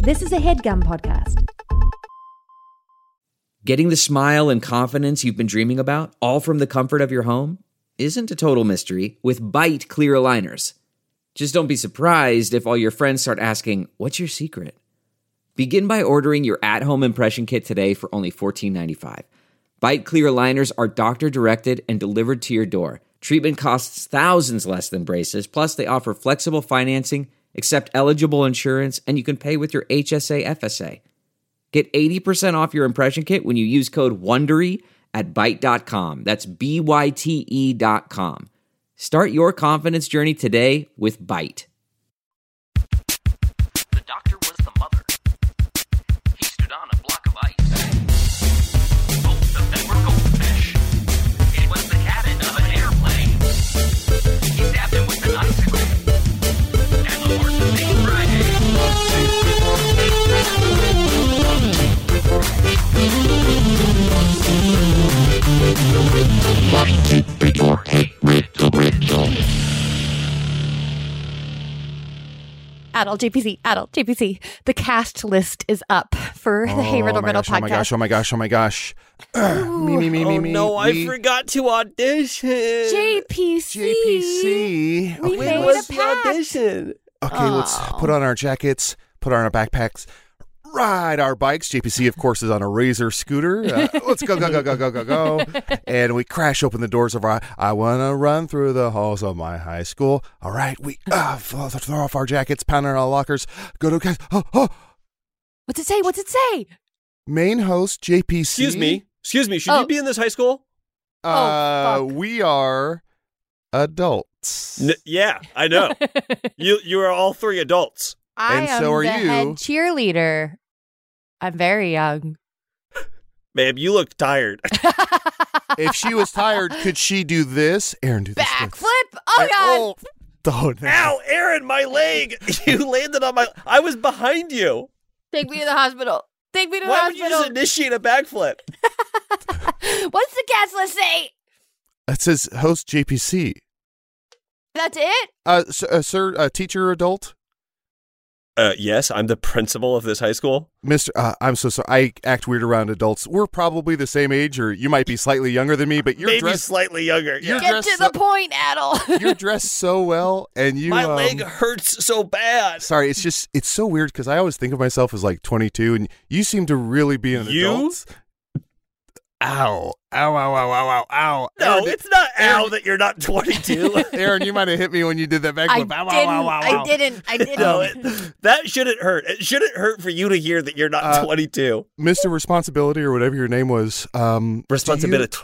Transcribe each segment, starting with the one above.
This is a HeadGum podcast. Getting the smile and confidence you've been dreaming about, all from the comfort of your home, isn't a total mystery with Byte clear aligners. Just don't be surprised if all your friends start asking, "What's your secret?" Begin by ordering your at-home impression kit today for only $14.95. Byte clear aligners are doctor-directed and delivered to your door. Treatment costs thousands less than braces, plus they offer flexible financing, accept eligible insurance, and you can pay with your HSA FSA. Get 80% off your impression kit when you use code WONDERY at Byte.com. That's BYTE.com. Start your confidence journey today with Byte. The doctor was the mother. He stood on a block of ice. Both of them were goldfish. It was the cabin of an airplane. He stabbed him with an icicle. And the horse was named Friday. Adult JPC. The cast list is up for the Hey Riddle Riddle podcast. Oh my gosh. Me. No, I forgot to audition. JPC. We When made was a the pact. audition? Okay, let's put on our jackets, put on our backpacks, ride our bikes. JPC, of course, is on a Razor scooter. Let's go. And we crash open the doors of our, I want to run through the halls of my high school. All right, we throw off our jackets, pound on our lockers, go to guys. What's it say? Main host, JPC. Excuse me. Should you be in this high school? fuck. We are adults. Yeah, I know. You are all three adults. I And am so are the you. head cheerleader. I'm very young. Babe, you look tired. If she was tired, could she do this? Aaron, do this. Backflip! Oh, God! Ow, Aaron, my leg. You landed on my... I was behind you. Take me to the hospital. Why would you just initiate a backflip? What's the cast list say? It says host JPC. That's it? Sir, teacher, adult? Yes, I'm the principal of this high school. Mr. I'm so sorry. I act weird around adults. We're probably the same age, or you might be slightly younger than me, but you're Maybe dressed... slightly younger. You're Get dressed to the point, Adel. You're dressed so well, and you... My leg hurts so bad. Sorry, it's so weird, because I always think of myself as like 22, and you seem to really be an adult. Ow. No, Aaron, it's not ow that you're not 22. Aaron, you might have hit me when you did that backflip. I didn't. No, that shouldn't hurt. It shouldn't hurt for you to hear that you're not 22. Mr. Responsibility, or whatever your name was. Responsibility.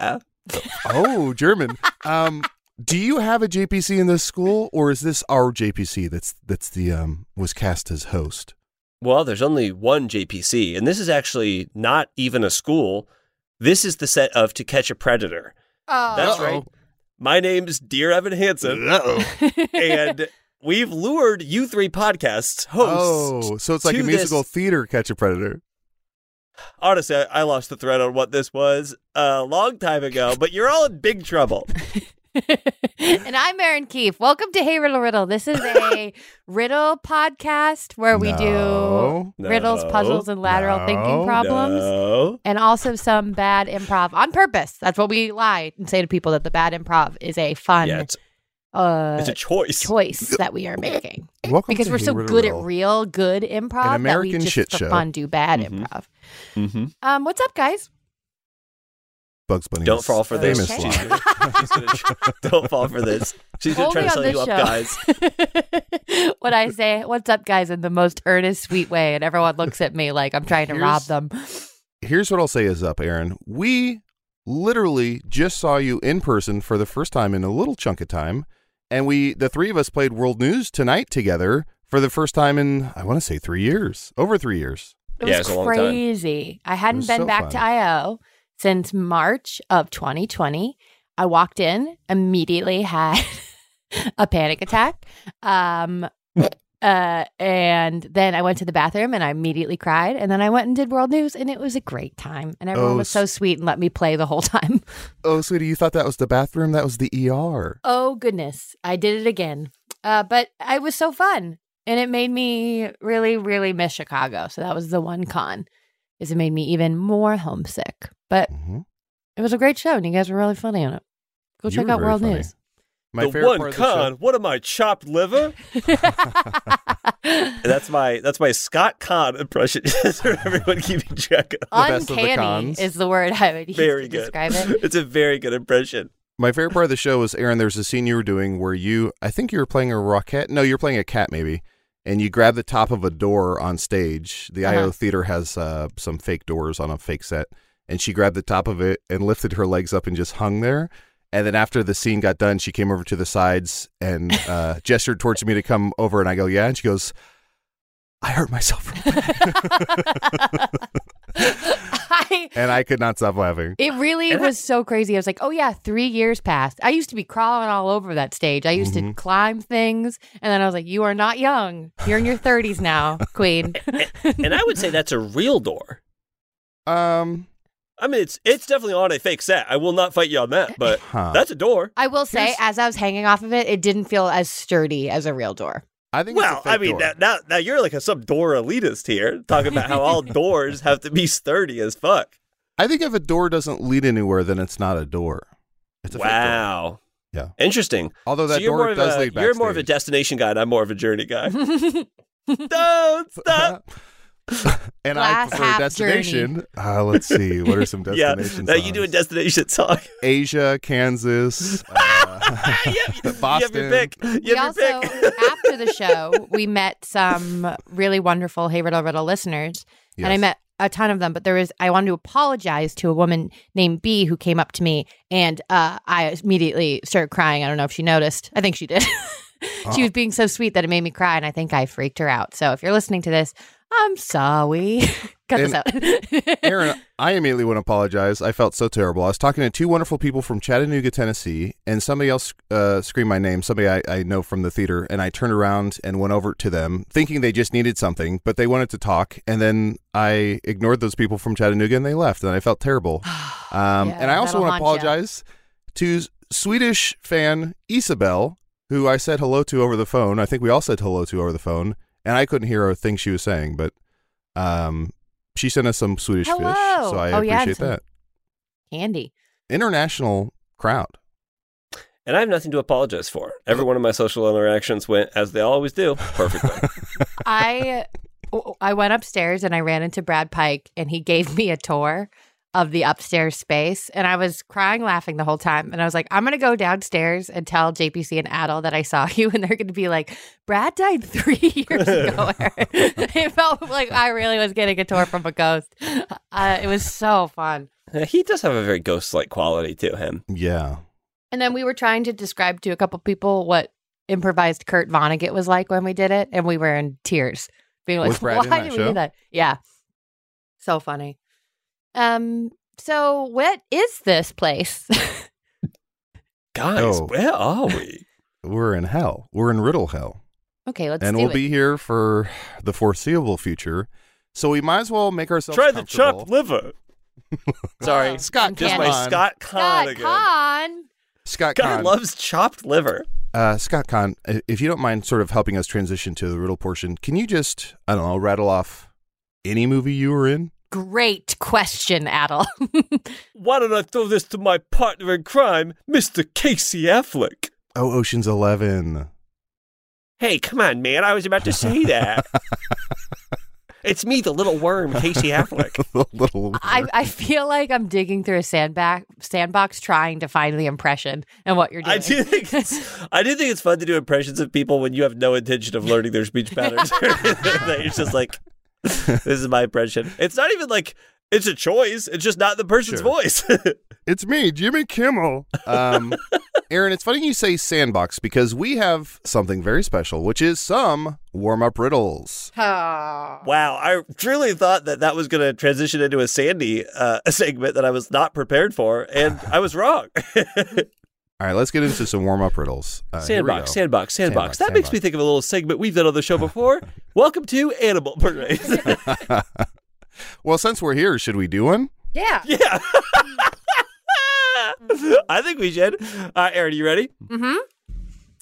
Oh, German. Do you have a JPC in this school, or is this our JPC that's was cast as host? Well, there's only one JPC, and this is actually not even a school. This is the set of To Catch a Predator. Oh. That's right. My name's Dear Evan Hansen. And we've lured you three podcasts hosts. Oh, so it's like to a musical this- theater Catch a Predator. Honestly, I lost the thread on what this was a long time ago, but you're all in big trouble. And I'm Erin Keefe. Welcome to Hey Riddle Riddle. This is a riddle podcast where we do riddles, puzzles, and lateral thinking problems. No. And also some bad improv on purpose. That's what we lie and say to people, that the bad improv is a fun Yeah, it's a choice. that we are making. Welcome Because to we're Hey so Riddle good Riddle. at real good improv An that we American just shit for show. fun do bad Mhm. improv. Mm-hmm. What's up, guys? Bugs Bunny. Don't fall for this. Famous Okay. line. Don't fall for this. She's going to try to sell you up, guys. What I say, what's up, guys, in the most earnest, sweet way, and everyone looks at me like I'm trying to rob them. Here's what I'll say is up, Aaron. We literally just saw you in person for the first time in a little chunk of time, and the three of us played World News tonight together for the first time in, I want to say, 3 years. Over 3 years. It Yeah, was it's a long time. crazy. I hadn't was been so back fun. to IO since March of 2020. I walked in, immediately had a panic attack. And then I went to the bathroom and I immediately cried. And then I went and did World News, and it was a great time. And everyone was so sweet and let me play the whole time. Oh, sweetie, you thought that was the bathroom? That was the ER. Oh, goodness. I did it again. But it was so fun. And it made me really, really miss Chicago. So that was the one con, is it made me even more homesick. But it was a great show, and you guys were really funny on it. Go check out World News. My the favorite one part of con. the show. What am I, chopped liver? That's my Scott Conn impression. Just for everyone keeping track of. best of the Uncanny cons. is the word I would use Very to good. describe it. It's a very good impression. My favorite part of the show was, Aaron, there's a scene you were doing where I think you were playing a rocket. No, you're playing a cat maybe. And you grab the top of a door on stage. The IO Theater has some fake doors on a fake set. And she grabbed the top of it and lifted her legs up and just hung there. And then after the scene got done, she came over to the sides and gestured towards me to come over. And I go, yeah. And she goes, I hurt myself. And I could not stop laughing. It really was so crazy. I was like, oh, yeah, 3 years passed. I used to be crawling all over that stage. I used to climb things. And then I was like, you are not young. You're in your 30s now, queen. And I would say that's a real door. I mean, it's definitely on a fake set. I will not fight you on that, but that's a door. I will say, as I was hanging off of it, it didn't feel as sturdy as a real door. I think Well, it's a fake I mean, door. now you're like some door elitist here, talking about how all doors have to be sturdy as fuck. I think if a door doesn't lead anywhere, then it's not a door. It's a fake door. Wow. Yeah. Interesting. Although that So you're door more of does a, lead backstage. You're more of a destination guy, and I'm more of a journey guy. Don't stop. And I Glass prefer half destination. Let's see. What are some Yeah, destinations? now you do a destination song. Asia, Kansas, Boston. You have your pick. We You have also, your pick. after the show, we met some really wonderful Hey Riddle Riddle listeners. And I Yes. met a ton of them, but I wanted to apologize to a woman named B who came up to me, and I immediately started crying. I don't know if she noticed. I think she did. She was being so sweet that it made me cry, and I think I freaked her out. So if you're listening to this, I'm sorry. Cut this out. Aaron, I immediately want to apologize. I felt so terrible. I was talking to two wonderful people from Chattanooga, Tennessee, and somebody else screamed my name, somebody I know from the theater, and I turned around and went over to them, thinking they just needed something, but they wanted to talk, and then I ignored those people from Chattanooga, and they left, and I felt terrible. And I also that'll want to haunt ya. apologize to Swedish fan Isabel, who I said hello to over the phone. I think we all said hello to over the phone, and I couldn't hear a thing she was saying, but she sent us some Swedish Hello. fish, so I Oh, yeah, appreciate some- that. Candy. International crowd. And I have nothing to apologize for. Every one of my social interactions went, as they always do, perfectly. I went upstairs and I ran into Brad Pike, and he gave me a tour of the upstairs space, and I was crying laughing the whole time, and I was like, I'm gonna go downstairs and tell JPC and Adel that I saw you, and they're gonna be like, Brad died 3 years ago. It felt like I really was getting a tour from a ghost. It was so fun. He does have a very ghost-like quality to him. Yeah. And then we were trying to describe to a couple people what improvised Kurt Vonnegut was like when we did it, and we were in tears, being like, Was Brad in why that did we show? do that? Yeah. So funny. So what is this place? Guys, Oh. where are we? We're in hell. We're in riddle hell. Okay, let's And do we'll it. be here for the foreseeable future. So we might as well make ourselves Try the comfortable. chopped liver. Sorry, Scott, just Can't. my Conn. Scott Conn Scott again. Conn. Scott God Conn. loves chopped liver. Scott Conn, if you don't mind sort of helping us transition to the riddle portion, can you just, I don't know, rattle off any movie you were in? Great question, Adel. Why don't I throw this to my partner in crime, Mr. Casey Affleck? Oh, Ocean's 11. Hey, come on, man. I was about to say that. It's me, the little worm, Casey Affleck. The little I feel like I'm digging through a sandbox trying to find the impression and what you're doing. I do think it's fun to do impressions of people when you have no intention of learning their speech patterns. It's just like, this is my impression. It's not even like it's a choice. It's just not the person's Sure. voice. It's me, Jimmy Kimmel. Aaron, it's funny you say sandbox because we have something very special, which is some warm-up riddles. Oh. Wow, I truly thought that was going to transition into a Sandy segment that I was not prepared for, and I was wrong. All right, let's get into some warm-up riddles. Here we go. Sandbox. That makes Sandbox. me think of a little segment we've done on the show before. Welcome to Animal Parade. Well, since we're here, should we do one? Yeah. Yeah. I think we should. Aaron, you ready? Mm-hmm.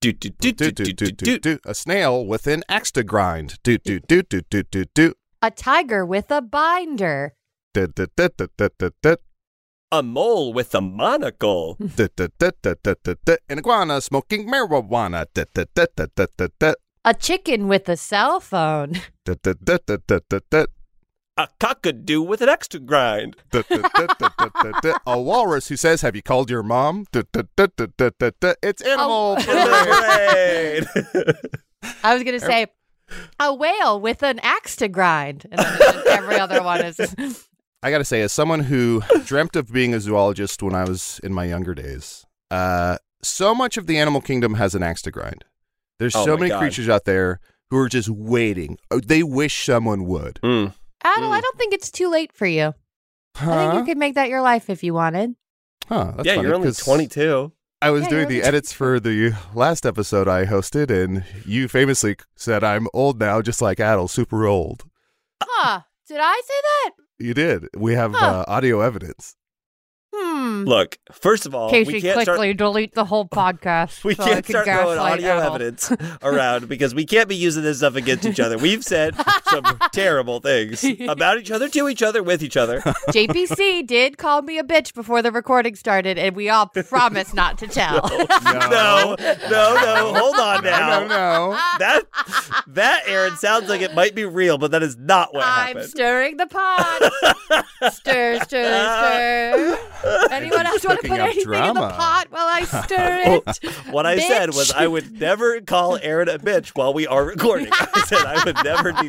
Do do do do do do do. do. A snail with an axe to grind. Do do do do do do do. A tiger with a binder. Da, da, da, da, da, da, da. A mole with a monocle. Da, da, da, da, da, da, da. An iguana smoking marijuana. Da, da, da, da, da, da, da. A chicken with a cell phone. Da, da, da, da, da, da, da. A cockadoo with an extra grind. Da, da, da, da, da, da, da. A walrus who says, "Have you called your mom?" Da, da, da, da, da, da, da. It's animal parade. Parade. I was going to say a whale with an axe to grind. And then every other one is. I got to say, as someone who dreamt of being a zoologist when I was in my younger days, so much of the animal kingdom has an axe to grind. There's Oh so my many God. creatures out there who are just waiting. Oh, they wish someone would. Mm. Adel, I don't think it's too late for you. I think you could make that your life if you wanted. Huh, that's Yeah, funny, you're only 'cause 22. I was Yeah, doing you're the only edits for the last episode I hosted, and you famously said I'm old now, just like Adel, super old. Huh. Did I say that? You did. We have audio evidence. Look, first of all, we Casey, can't start. quickly delete the whole podcast. We so I can't can start throwing gaslight audio Adel. evidence around because we can't be using this stuff against each other. We've said some terrible things about each other, to each other, with each other. JPC did call me a bitch before the recording started, and we all promised not to tell. No, hold on now. No. That Aaron sounds like it might be real, but that is not what I'm happened. stirring the pot. Stir, stir, stir. Anyone else want to cooking put up anything in the drama. pot while I stir it? What I said was Bitch. I would never call Aaron a bitch while we are recording. I said I would never do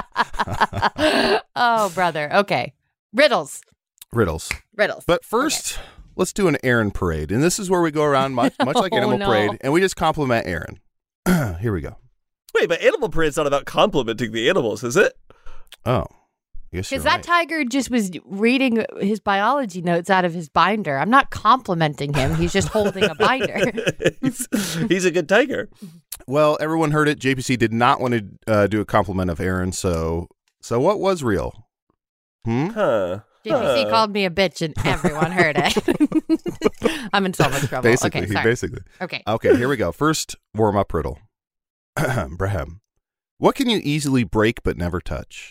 that. Oh, brother. Okay. Riddles. Riddles. Riddles. But first, let's do an Aaron parade. And this is where we go around much like Oh, Animal no. Parade, and we just compliment Aaron. Here we go. Wait, but Animal Parade's not about complimenting the animals, is it? Oh. Yes, you're Because that right. tiger just was reading his biology notes out of his binder. I'm not complimenting him. He's just holding a binder. He's a good tiger. Well, everyone heard it. JPC did not want to do a compliment of Aaron, so what was real? Huh. JPC called me a bitch and everyone heard it. I'm in so much trouble. Basically, okay, sorry. basically. Okay. Okay, here we go. First warm-up riddle. Braham. What can you easily break but never touch?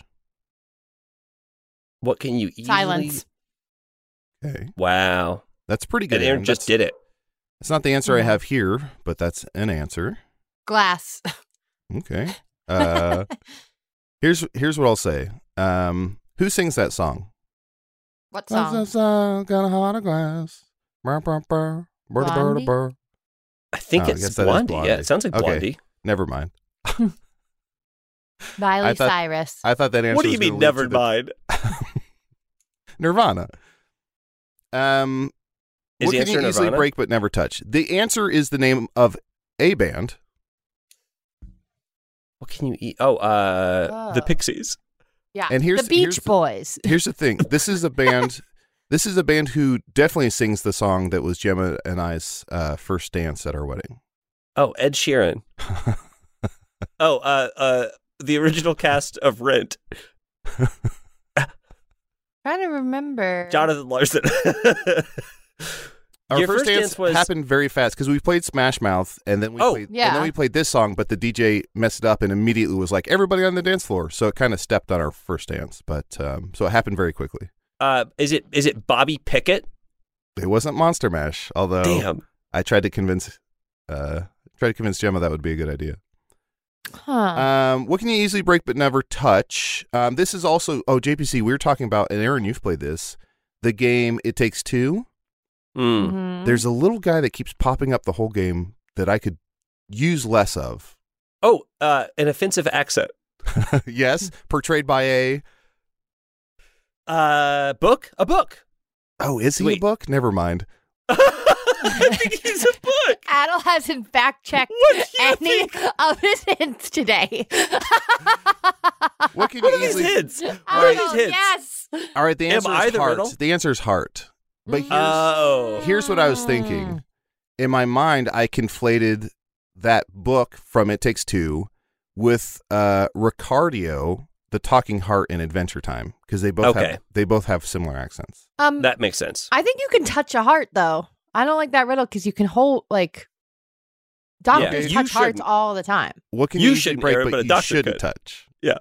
What can you easily... Silence. Okay, Wow. that's pretty good. And Aaron just did it. It's not the answer I have here, but that's an answer. Glass. Okay. Here's what I'll say. Who sings that song? What song? Got a heart of glass. Burr, burr, burr. Burr, burr, Blondie? burr. I think Oh, I it's guess that is Blondie. Blondie. Yeah, it sounds like Okay. Blondie. Never mind. Miley I thought- Cyrus. I thought that answer What do was you mean, gonna lead never to the- mind? Nirvana. Is What the can you answer easily Nirvana? break but never touch? The answer is the name of a band. What can you eat? Oh, the Pixies. Yeah. And here's- the Beach here's the- Boys. Here's the thing. This is a band. This is a band who definitely sings the song that was Gemma and I's first dance at our wedding. Oh, Ed Sheeran. Oh, the original cast of Rent. Trying to remember. Jonathan Larson. Our Your first first dance dance was- happened very fast because we played Smash Mouth and then we Oh, played, yeah. and then we played this song, but the DJ messed it up and immediately was like everybody on the dance floor. So it kind of stepped on our first dance, but so it happened very quickly. Is it Bobby Pickett? It wasn't Monster Mash, although Damn. I tried to convince Gemma that would be a good idea. Huh. What can you easily break but never touch? This is also JPC. We were talking about, and Aaron, you've played this. The game It Takes Two. Mm. Mhm. There's a little guy that keeps popping up the whole game that I could use less of. Oh, an offensive accent. Yes, portrayed by a. Book? A book. Oh, is he a Wait. book? Never mind. I think he's a book. Adel hasn't fact checked What do you any think? of his hints today. What can What you are these easily? hints? What are Adel, these hints? yes. All right, the Am answer I is the heart. riddle? The answer is heart. But Oh. here's what I was thinking. In my mind, I conflated that book from It Takes Two with Ricardio, the Talking Heart in Adventure Time, because they both have similar accents. That makes sense. I think you can touch a heart though. I don't like that riddle because you can hold Doctors Yeah. touch hearts all the time. What can You you usually shouldn't, break, Aaron, but but a you doctor shouldn't could. touch? Yeah.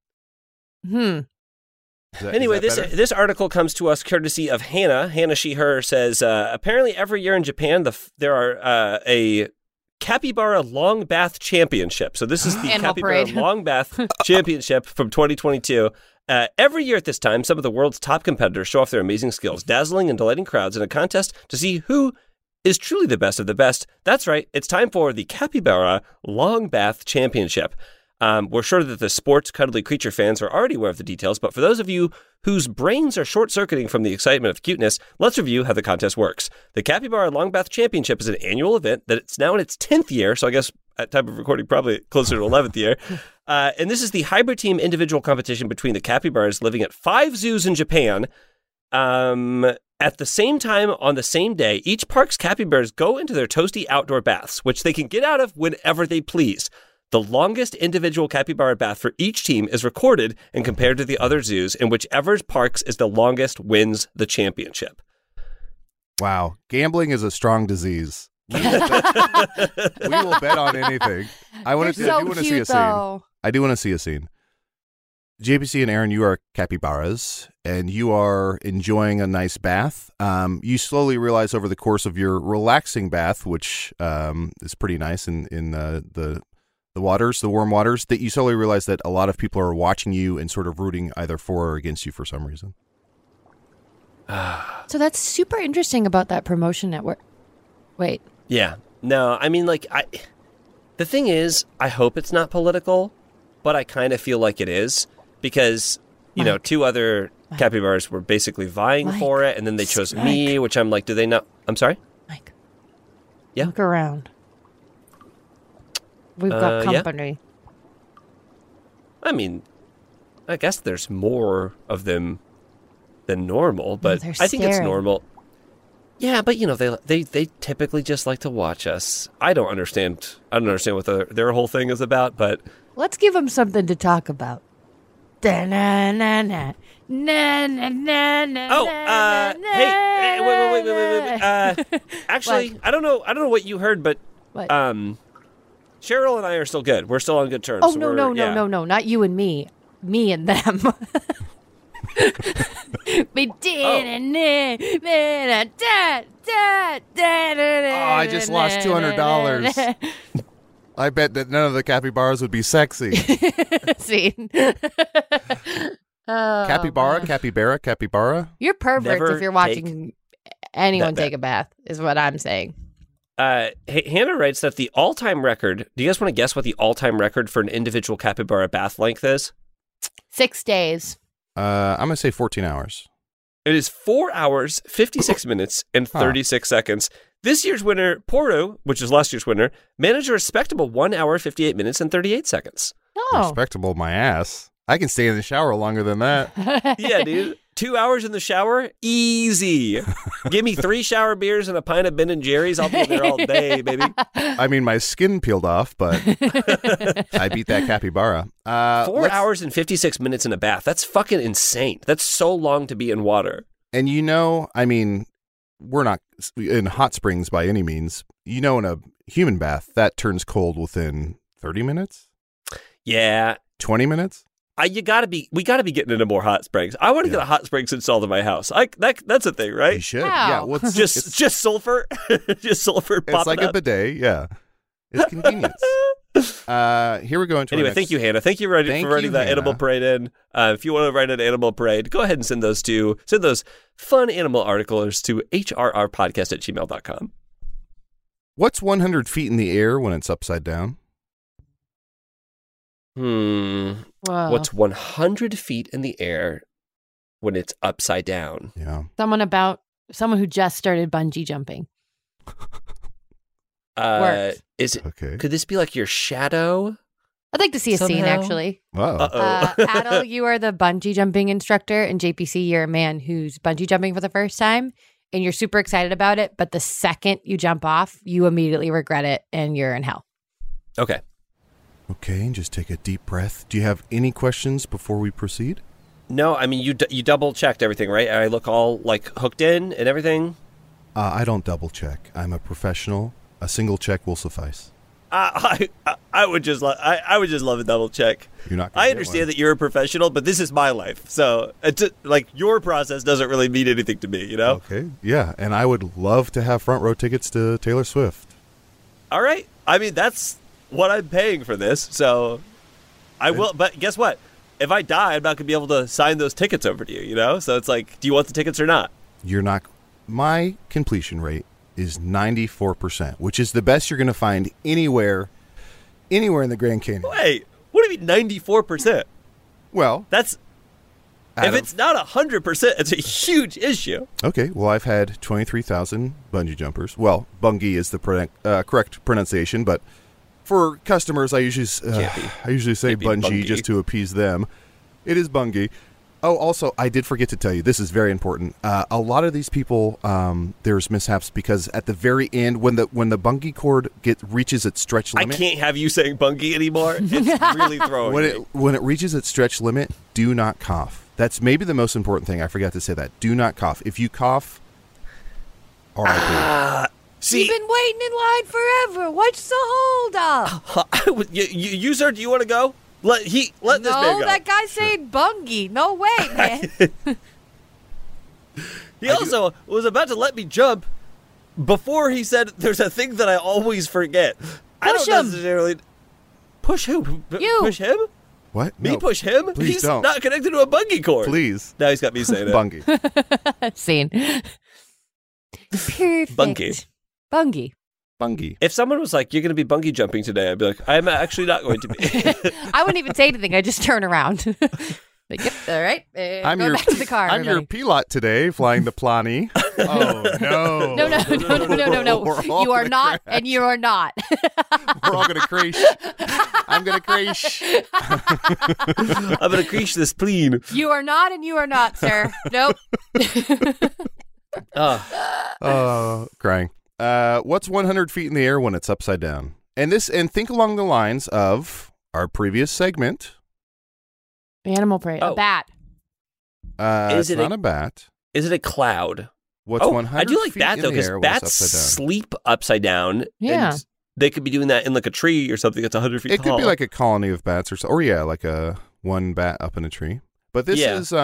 Is that- Anyway, is that better? this article comes to us courtesy of Hannah. Hannah She Her says, apparently every year in Japan there are a Capybara Long Bath Championship. So this is the Animal Capybara Parade. Long Bath Championship from 2022. Every year at this time, some of the world's top competitors show off their amazing skills, dazzling and delighting crowds in a contest to see who is truly the best of the best. That's right. It's time for the Capybara Long Bath Championship. We're sure that the sports cuddly creature fans are already aware of the details, but for those of you whose brains are short-circuiting from the excitement of cuteness, let's review how the contest works. The Capybara Long Bath Championship is an annual event that it's now in its 10th year, so I guess at time of recording probably closer to 11th year. And this is the hybrid team individual competition between the capybaras living at 5 zoos in Japan. At the same time, on the same day, each park's capybaras go into their toasty outdoor baths, which they can get out of whenever they please. The longest individual capybara bath for each team is recorded and compared to the other zoos, and whichever parks is the longest wins the championship. Wow. Gambling is a strong disease. We will bet on anything. I They're do so want to see cute, a scene. though. I do want to see a scene. JPC and Aaron, you are capybaras, and you are enjoying a nice bath. You slowly realize over the course of your relaxing bath, which is pretty nice in the waters, the warm waters, that you slowly realize that a lot of people are watching you and sort of rooting either for or against you for some reason. So that's super interesting about that promotion network. Wait. Yeah. No, I mean, the thing is, I hope it's not political, but I kind of feel like it is because, you know, 2 other capybaras were basically vying for it, and then they chose me, which I'm like, do they not? I'm sorry? Mike. Yeah? Look around. We've got yeah. company. I mean, I guess there's more of them than normal, but they're I think it's staring. normal. Yeah, but you know, they typically just like to watch us. I don't understand what their whole thing is about, but Let's give them something to talk about. Da-na-na-na. hey, wait. Actually, I don't know what you heard, but What? Cheryl and I are still good. We're still on good terms. Oh, so no, not you and me. Me and them. I just lost $200. I bet that none of the capybaras would be sexy. Scene. Capybara. You're perverts Never if you're watching anyone that take a bath, is what I'm saying. Hannah writes that the all-time record. Do you guys want to guess what the all-time record for an individual capybara bath length is? 6 days. I'm going to say 14 hours. It is 4 hours, 56 minutes, and 36 seconds. This year's winner, Poru, which is last year's winner, managed a respectable 1 hour, 58 minutes, and 38 seconds. Oh. Respectable, my ass. I can stay in the shower longer than that. Yeah, dude. 2 hours in the shower? Easy. Give me 3 shower beers and a pint of Ben & Jerry's. I'll be in there all day, baby. I mean, my skin peeled off, but I beat that capybara. 4 hours and 56 minutes in a bath. That's fucking insane. That's so long to be in water. And you know, I mean, we're not in hot springs by any means. You know, in a human bath, that turns cold within 30 minutes? Yeah. 20 minutes? We gotta be getting into more hot springs. I want to get a hot springs installed in my house. That's a thing, right? You should. Wow. Yeah. Well, it's Just sulfur, just sulfur. it's popping like up. a bidet. Yeah. It's convenience. Here we go into our Anyway, next... thank you, Hannah. Thank you for writing that Hannah. Animal Parade in. If you want to write an Animal Parade, go ahead and send those fun animal articles to hrrpodcast@gmail.com. What's 100 feet in the air when it's upside down? Whoa. What's 100 feet in the air when it's upside down? Yeah. Someone who just started bungee jumping. Worked. Is it? Okay. Could this be like your shadow? I'd like to see a scene, Somehow. actually. Wow. Uh-oh. Adel, you are the bungee jumping instructor, and JPC, you're a man who's bungee jumping for the first time, and you're super excited about it, but the second you jump off, you immediately regret it, and you're in hell. Okay. Okay, and just take a deep breath. Do you have any questions before we proceed? No, I mean, you double checked everything, right? I look all like hooked in and everything. I don't double check. I'm a professional. A single check will suffice. I would just love a double check. You're not gonna I get understand one. that you're a professional, but this is my life, so it's like your process doesn't really mean anything to me. You know? Okay, yeah, and I would love to have front row tickets to Taylor Swift. All right. I mean, that's what I'm paying for this, so I will. But guess what? If I die, I'm not gonna be able to sign those tickets over to you. You know? So it's like, do you want the tickets or not? You're not. My completion rate is 94%, which is the best you're going to find anywhere in the Grand Canyon. Wait, what do you mean 94%? Well, That's if it's not 100%, it's a huge issue. okay. Well, I've had 23,000 bungee jumpers. Well, bungie is the correct pronunciation, but for customers, I usually say Can't be bungee bungie. just to appease them. It is bungie. Oh, also, I did forget to tell you, this is very important. A lot of these people, there's mishaps because at the very end, when the bungee cord reaches its stretch I limit, can't have you saying bungie anymore. It's really throwing me. when it reaches its stretch limit, do not cough. That's maybe the most important thing. I forgot to say that. Do not cough. If you cough, R.I.P. See, You've been waiting in line forever. What's the hold up? you sir, do you want to go? Let this man No, go. that guy's saying bungie. No way, man. He also was about to let me jump before he said there's a thing that I always forget. I Push don't him. necessarily push who? You. Push him? What? Me No. push him? Please He's don't. not connected to a bungee cord. Please. Now he's got me saying it. Bungie. Scene. Perfect. Bungie. Bungie. Bungie. If someone was like, "You're going to be bungee jumping today," I'd be like, "I'm actually not going to be." I wouldn't even say anything. I just turn around. Like, yep, all right. I'm go your back to the car. I'm your everybody. pilot today, flying the Plani. Oh no! No. We're all You are gonna not, crash. and you are not. We're all gonna crash. I'm gonna crash. I'm going to crease this plane. You are not, and you are not, sir. Nope. Crying. What's 100 feet in the air when it's upside down? And think along the lines of our previous segment. Animal prey. Oh. A bat. Is It's it not a bat. Is it a cloud? What's 100 I do like feet that in though, the because air when it's bats upside down? sleep upside down. Yeah. And they could be doing that in like a tree or something that's 100 feet It tall. could be like a colony of bats or yeah, like a one bat up in a tree. But this Yeah. is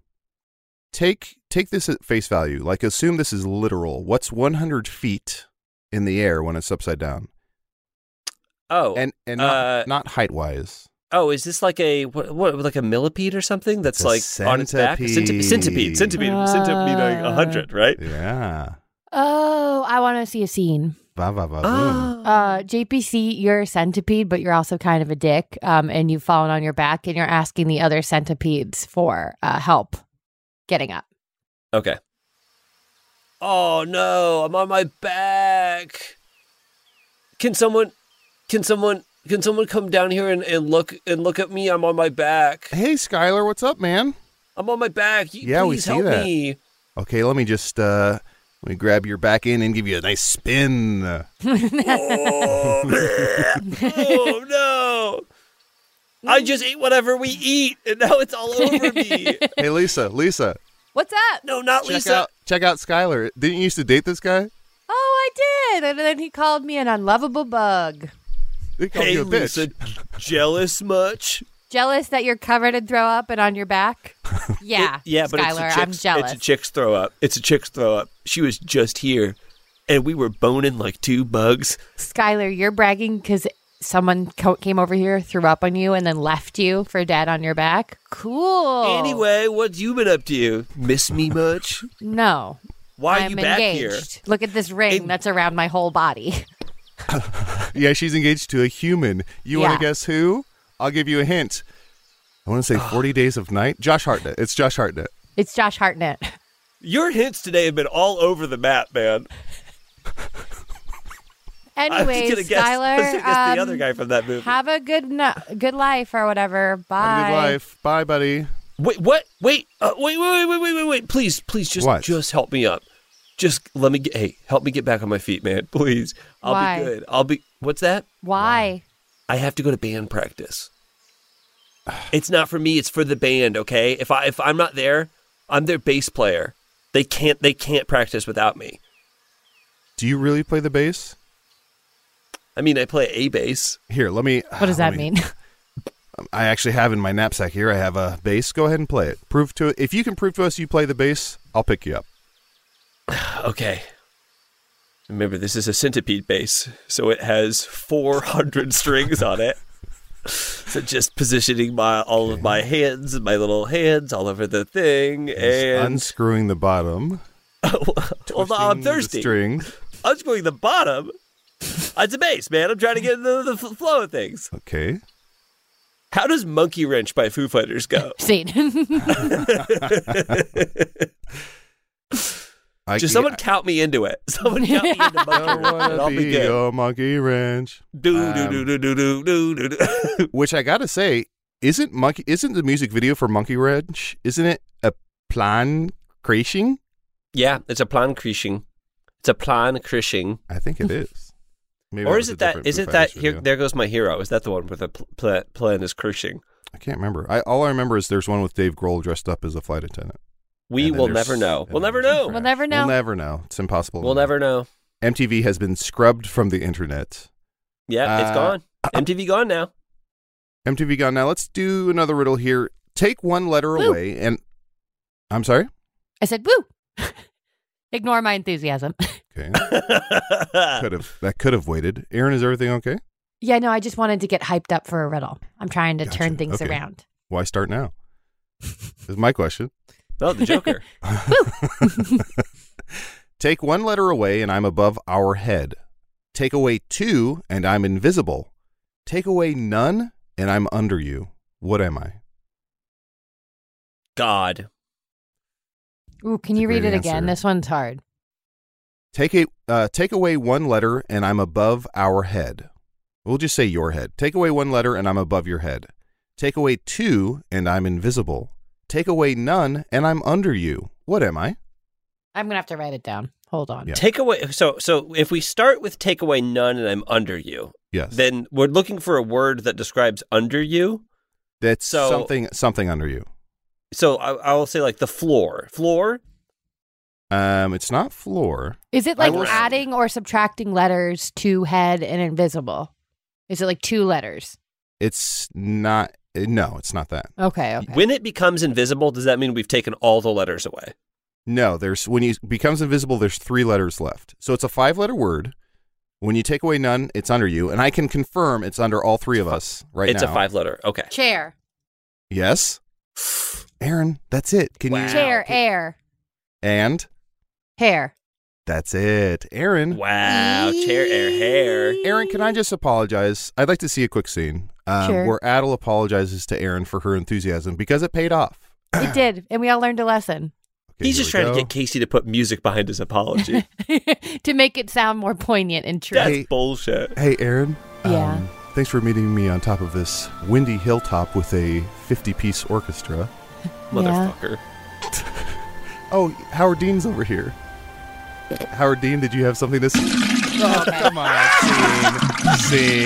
take this at face value. Like assume this is literal. What's 100 feet in the air when it's upside down? And not height wise. is this like a what like a millipede or something that's It's a like on its back? centipede. Centipede 100, right? Yeah. Oh, I want to see a scene. Va va va boom. JPC, you're a centipede, but you're also kind of a dick. And you've fallen on your back, and you're asking the other centipedes for help getting up. Okay. Oh no, I'm on my back. Can someone come down here and look at me? I'm on my back. Hey Skylar, what's up, man? I'm on my back. Yeah, we Please see help that. me. Okay, let me just let me grab your back end and give you a nice spin. Oh, oh no. I just ate whatever we eat, and now it's all over me. Hey Lisa, What's up? No, not Lisa. check out Skylar. Didn't you used to date this guy? Oh, I did. And then he called me an unlovable bug. He called Hey, you a bitch. Lisa, jealous much? Jealous that you're covered in throw up and on your back? Yeah. Yeah, but Skylar, it's I'm jealous. It's a chick's throw up. She was just here, and we were boning like two bugs. Skylar, you're bragging because someone came over here, threw up on you, and then left you for dead on your back? Cool. Anyway, what you been up to? Miss me much? No. Why are I'm you back engaged. here? Look at this ring that's around my whole body. Yeah, she's engaged to a human. You want Yeah. to guess who? I'll give you a hint. I want to say 40 Days of Night. Josh Hartnett. It's Josh Hartnett. It's Josh Hartnett. Your hints today have been all over the map, man. Anyways, I was gonna Skylar, guess the other guy from that movie. have a good life or whatever. Bye. Have a good life. Bye, buddy. Wait, what? Wait, wait! Please, What? just help me up. Just let me help me get back on my feet, man. Please, I'll Why? be good. What's that? Why? I have to go to band practice. It's not for me. It's for the band. Okay. If I'm not there, I'm their bass player. They can't practice without me. Do you really play the bass? I mean, I play a bass. Here, let me. What does that mean? I actually have in my knapsack here. I have a bass. Go ahead and play it. If you can prove to us you play the bass, I'll pick you up. Okay. Remember, this is a centipede bass, so it has 400 strings on it. So just positioning all of my hands and my little hands all over the thing, Just and unscrewing the bottom. well, I'm thirsty. The strings. Unscrewing the bottom. It's a bass, man. I'm trying to get into the flow of things. Okay. How does Monkey Wrench by Foo Fighters go? Scene. Just someone count me into it. Someone count me into Monkey I Wrench, and I'll wanna be be good. your monkey wrench. Do. Which I gotta say, isn't the music video for Monkey Wrench? Isn't it a plan crashing? Yeah, it's a plan crashing. It's a plan crashing. I think it is. Maybe Or was is a it that? different Is Foo it that? Fighters Here, video. there goes my hero. Is that the one where the plan is crashing? I can't remember. All I remember is there's one with Dave Grohl dressed up as a flight attendant. We And then will there's- never know. and We'll then never there's a know. crash. We'll never know. We'll never know. It's impossible. We'll never know. MTV has been scrubbed from the internet. Yeah, it's gone. MTV gone now. MTV gone now. Let's do another riddle here. Take one letter Woo. away and... I'm sorry? I said, woo. Ignore my enthusiasm. Okay. That could have waited. Aaron, is everything okay? Yeah, no, I just wanted to get hyped up for a riddle. I'm trying to Gotcha. turn things Okay. around. Why start now? Is my question. Oh, the Joker. Take one letter away and I'm above our head. Take away two and I'm invisible. Take away none and I'm under you. What am I? God. Ooh, can That's a you read great it again? answer. This one's hard. Take away one letter and I'm above our head. We'll just say your head. Take away one letter and I'm above your head. Take away two and I'm invisible. Take away none and I'm under you. What am I? I'm going to have to write it down. Hold on. Yeah. Take away. So if we start with take away none and I'm under you, Yes. then we're looking for a word that describes under you. That's so- something under you. So I will say like the floor. Floor? It's not floor. Is it like will- adding or subtracting letters to head and invisible? Is it like two letters? It's not. No, it's not that. Okay. When it becomes invisible, does that mean we've taken all the letters away? No, when he becomes invisible, there's 3 letters left. So it's a 5-letter word. When you take away none, it's under you, and I can confirm it's under all 3 of us right It's now. a 5-letter. Okay. Chair. Yes, Aaron, that's it. Can Wow. you? Chair, air, And hair. that's it, Aaron. Wow. Chair, air, hair. Aaron, can I just apologize? I'd like to see a quick scene Sure. where Adel apologizes to Aaron for her enthusiasm because it paid off. It did, and we all learned a lesson. Okay, He's here just we trying to go. get Casey to put music behind his apology. To make it sound more poignant and true. That's Hey. bullshit. Hey, Aaron. Yeah. Thanks for meeting me on top of this windy hilltop with a 50-piece orchestra. Motherfucker. Oh, Howard Dean's over here. Howard Dean, did you have something to say? Oh, come on.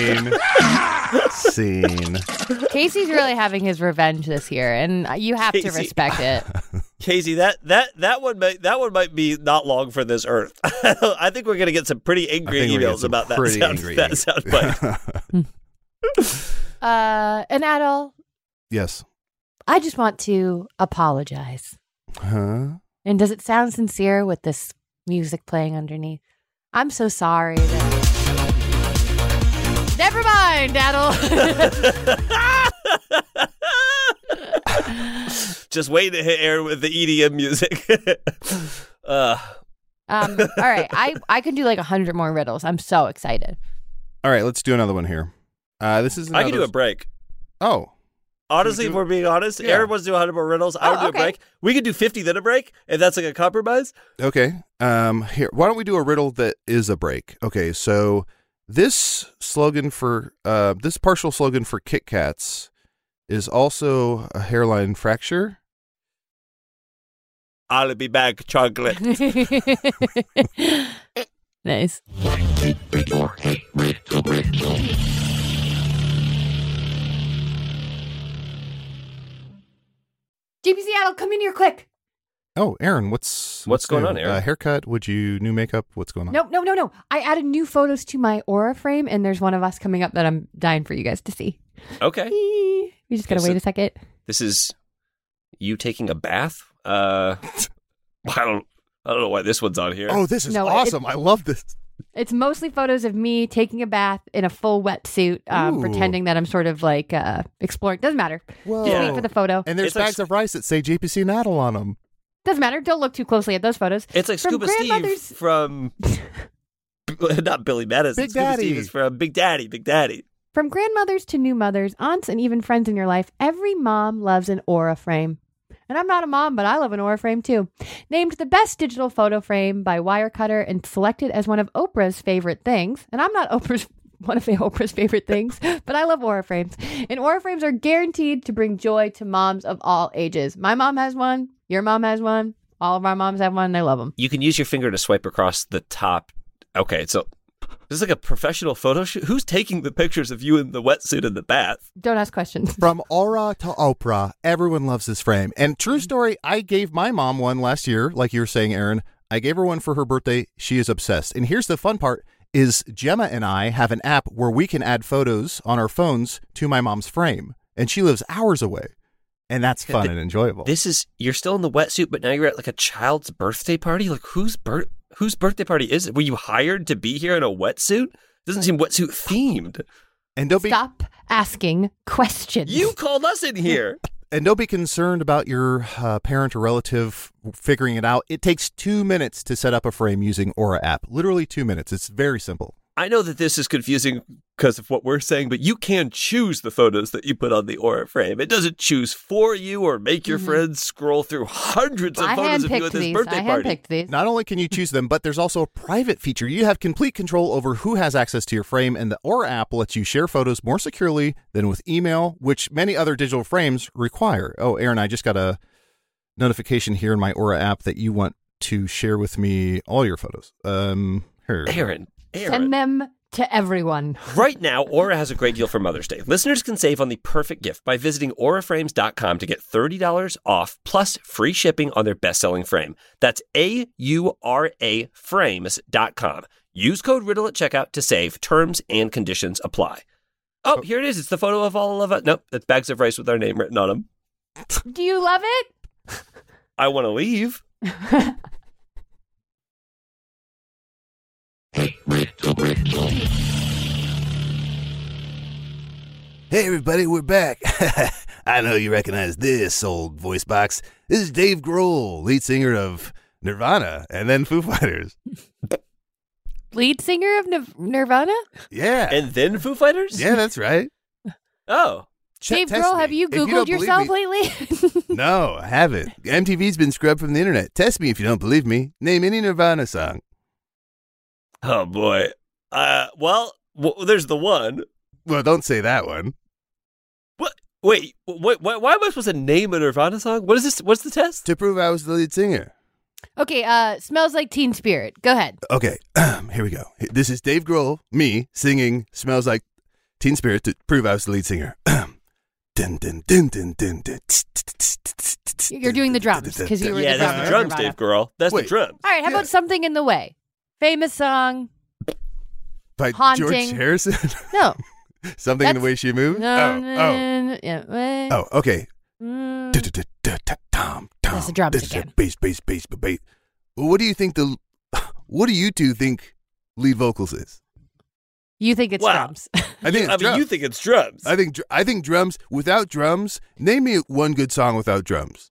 Scene. Casey's really having his revenge this year, and you have to Casey. respect it. Casey, that one might be not long for this earth. I think we're gonna get some pretty angry I think we're gonna get emails some about that pretty sound, angry that emails. sound bite. And Adel, Yes. I just want to apologize. Huh? And does it sound sincere with this music playing underneath? I'm so sorry. Never mind, Adel. Just wait to hit air with the EDM music. All right, I can do like 100 more riddles. I'm so excited. All right, let's do another one here. This is I can do another- a break. Oh. Honestly, do- if we're being honest, Yeah. Aaron wants to do 100 more riddles. I would do okay. a break. We could do 50, then a break, if that's like a compromise. Okay. Here, why don't we do a riddle that is a break? Okay, so this partial slogan for Kit Kats is also a hairline fracture. I'll be back, chocolate. Nice. JP Seattle, come in here quick. Oh, Aaron, what's going new? on, Aaron? Haircut? New makeup? What's going on? No. I added new photos to my Aura frame, and there's one of us coming up that I'm dying for you guys to see. Okay. We just gotta wait a second. This is you taking a bath? I don't know why this one's on here. Oh, this is No, awesome. I love this. It's mostly photos of me taking a bath in a full wetsuit, Ooh. pretending that I'm sort of like exploring. Doesn't matter. Whoa. Just wait for the photo. And there's It's like- bags of rice that say JPC Natal on them. Doesn't matter. Don't look too closely at those photos. It's like From Scuba Steve grandmother's- from not Billy Madison. Big Scuba Daddy. Steve is from Big Daddy. Big Daddy. From grandmothers to new mothers, aunts, and even friends in your life, every mom loves an Aura frame. And I'm not a mom, but I love an Aura frame too. Named the best digital photo frame by Wirecutter and selected as one of Oprah's favorite things. And I'm not one of Oprah's favorite things, but I love Aura frames. And Aura frames are guaranteed to bring joy to moms of all ages. My mom has one. Your mom has one. All of our moms have one. And I love them. You can use your finger to swipe across the top. Okay, so this is like a professional photo shoot. Who's taking the pictures of you in the wetsuit in the bath? Don't ask questions. From Aura to Oprah, everyone loves this frame. And true story, I gave my mom one last year, like you were saying, Aaron. I gave her one for her birthday. She is obsessed. And here's the fun part is Gemma and I have an app where we can add photos on our phones to my mom's frame. And she lives hours away. And that's fun and enjoyable. You're still in the wetsuit, but now you're at like a child's birthday party? Like whose birthday party is it? Were you hired to be here in a wetsuit? Doesn't seem wetsuit themed. And don't be Stop asking questions. You called us in here. And don't be concerned about your parent or relative figuring it out. It takes 2 minutes to set up a frame using Aura app. Literally 2 minutes. It's very simple. I know that this is confusing because of what we're saying, but you can choose the photos that you put on the Aura frame. It doesn't choose for you or make your friends scroll through hundreds of I photos of you handpicked at this these. birthday I party. handpicked these. Not only can you choose them, but there's also a private feature. You have complete control over who has access to your frame, and the Aura app lets you share photos more securely than with email, which many other digital frames require. Oh, Aaron, I just got a notification here in my Aura app that you want to share with me all your photos. Here. Aaron. Send them to everyone. Right now, Aura has a great deal for Mother's Day. Listeners can save on the perfect gift by visiting auraframes.com to get $30 off plus free shipping on their best-selling frame. That's AURA frames.com. Use code RIDDLE at checkout to save. Terms and conditions apply. Oh, here it is. It's the photo of all of us. Nope, it's bags of rice with our name written on them. Do you love it? I want to leave. Hey everybody, we're back. I know you recognize this old voice box. This is Dave Grohl, lead singer of Nirvana and then Foo Fighters. Lead singer of Nirvana? Yeah. And then Foo Fighters? Yeah, that's right. Oh. Dave Test Grohl, me. have you If don't Googled believe yourself me- lately? No, I haven't. MTV's been scrubbed from the internet. Test me if you don't believe me. Name any Nirvana song. Oh, boy. Well, there's the one. Well, don't say that one. What? Wait, why am I supposed to name a Nirvana song? What is this? What's the test? To prove I was the lead singer. Okay, Smells Like Teen Spirit. Go ahead. Okay, here we go. This is Dave Grohl, me, singing Smells Like Teen Spirit to prove I was the lead singer. Dun, dun, dun, dun, dun, dun. You're doing the drums because you were Yeah, the that's drummer the of drums, Nirvana. Dave Grohl. That's Wait. the drums. All right, how about Something in the Way? Famous song. By Haunting. George Harrison. No. Something in the That's- way she moved. Yeah. Oh, okay. Mm. That's the drums again. Bass. Well, what do you two think lead vocals is? You think it's Wow. drums. I think it's drums. you think it's drums. I think drums. Without drums, name me one good song without drums.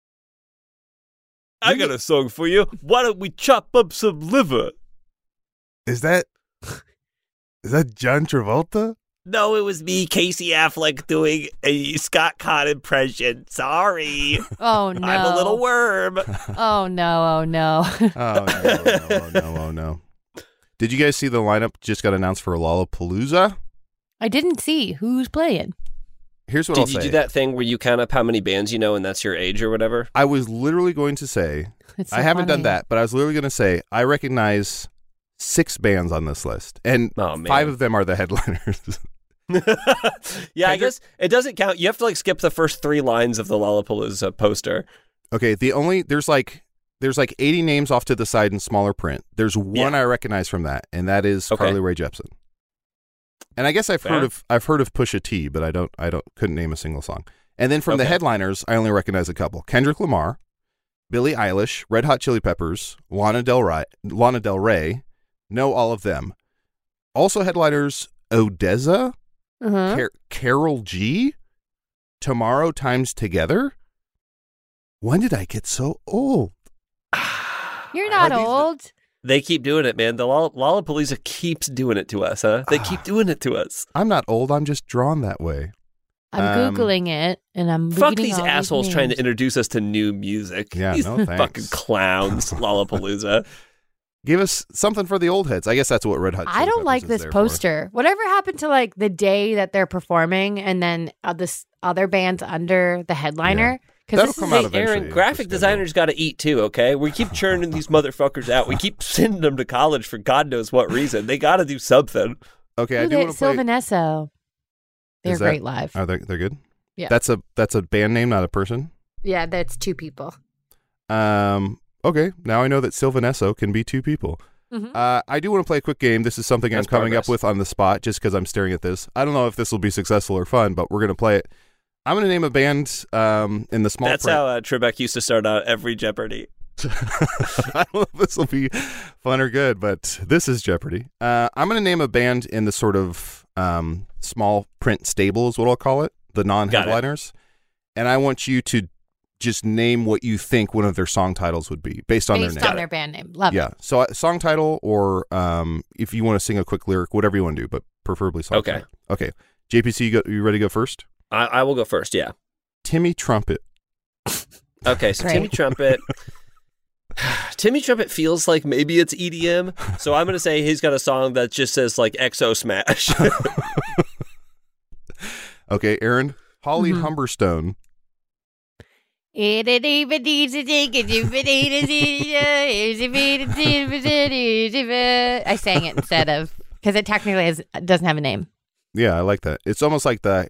I got a song for you. Why don't we chop up some liver? Is that John Travolta? No, it was me, Casey Affleck, doing a Scott Conn impression. Sorry. Oh, no. I'm a little worm. Oh, no. Oh, no. Oh, no. Did you guys see the lineup just got announced for Lollapalooza? I didn't see who's playing. Here's what I'll Did you say. do that thing where you count up how many bands you know and that's your age or whatever? I was literally going to say, It's so I haven't funny. done that, but I was literally going to say, I recognize 6 bands on this list, and Oh, man. 5 of them are the headliners. Yeah, I guess it doesn't count. You have to like skip the first 3 lines of the Lollapalooza poster. Okay, there's like 80 names off to the side in smaller print. There's one I recognize from that, and that is Carly Rae Jepsen. And I guess I've heard of Pusha T, but I couldn't name a single song. And then from the headliners, I only recognize a couple: Kendrick Lamar, Billie Eilish, Red Hot Chili Peppers, Lana Del Rey. Know all of them. Also headliners: Odessa, Carol G, Tomorrow Times Together. When did I get so old? You're not old. They keep doing it, man. The Lollapalooza keeps doing it to us, huh? They keep doing it to us. I'm not old. I'm just drawn that way. I'm Googling it, and I'm fuck reading these all assholes these trying to names. introduce us to new music. Yeah, these no thanks. fucking clowns, Lollapalooza. Give us something for the old heads. I guess that's what Red Hot Chili I don't Peppers like is this there poster. Whatever happened to like the day that they're performing, and then this other band's under the headliner? That'll Because come out eventually. Aaron, graphic designers got to eat too, okay? We keep churning these motherfuckers out. We keep sending them to college for God knows what reason. They got to do something. for. Okay, I do want to play. Sylvanesso. They're Is that- great live. Are they're good? Yeah. That's a band name, not a person. Yeah, that's two people. Okay, now I know that Sylvanesso can be two people. Mhm. I do want to play a quick game. This is something That's I'm coming progress. up with on the spot just because I'm staring at this. I don't know if this will be successful or fun, but we're going to play it. I'm going to name a band in the small That's print. how Trebek used to start out every Jeopardy. I don't know if this will be fun or good, but this is Jeopardy. I'm going to name a band in the sort of small print stable is what I'll call it, the non-headliners. And I want you to just name what you think one of their song titles would be based on their Based name. on their band name. Love Yeah. it. So song title or if you want to sing a quick lyric, whatever you want to do, but preferably song Okay. title. Okay. JPC, you ready to go first? I will go first, yeah. Timmy Trumpet. Okay, so Great. Timmy Trumpet. Timmy Trumpet feels like maybe it's EDM, so I'm going to say he's got a song that just says like XO Smash. Okay, Aaron. Holly Mhm. Humberstone. I sang it instead of because it technically doesn't have a name. Yeah, I like that. It's almost like the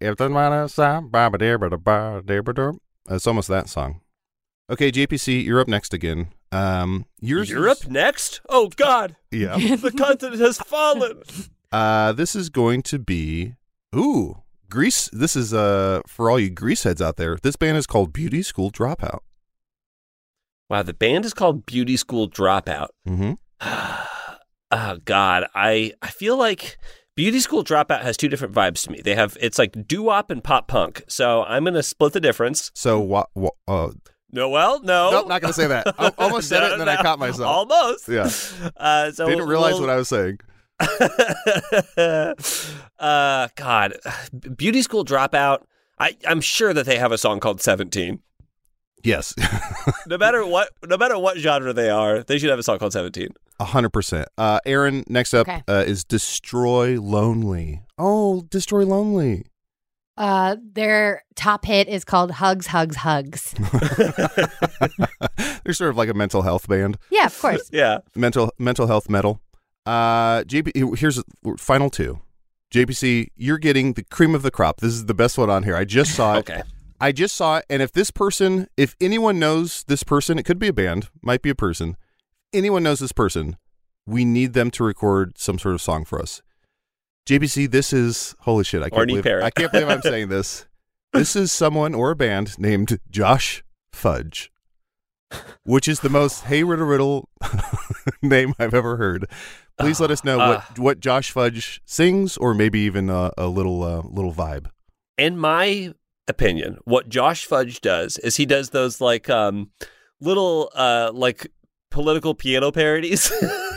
it's almost that song. Okay, JPC, you're up next again. Yours You're is- up next? Oh, God. Yeah. The continent has fallen. This is going to be Grease. This is for all you Grease heads out there. This band is called Beauty School Dropout. Wow, the band is called Beauty School Dropout. Mm-hmm. Oh, God. I feel like Beauty School Dropout has two different vibes to me. It's like doo-wop and pop punk. So I'm going to split the difference. So No. Nope, not gonna say that. I almost said it and then I caught myself. Almost. Yeah. So Didn't realize what I was saying. God, Beauty School Dropout. I'm sure that they have a song called 17. Yes. No matter what genre they are, they should have a song called 17. 100%. Aaron, next up Okay. is Destroy Lonely. Oh, Destroy Lonely. Their top hit is called Hugs, Hugs, Hugs. They're sort of like a mental health band. Yeah, of course. Yeah. Mental health metal. Here's final two. JPC, you're getting the cream of the crop. This is the best one on here. I just saw it. Okay. I just saw it, and if anyone knows this person, it could be a band, might be a person. Anyone knows this person, we need them to record some sort of song for us. JPC, this is holy shit. I Arnie Parrott. I can't believe I'm saying this. This is someone or a band named Josh Fudge, which is the most Hey Riddle Riddle name I've ever heard. Please let us know what Josh Fudge sings, or maybe even a little vibe. In my opinion, what Josh Fudge does is he does those like little like political piano parodies.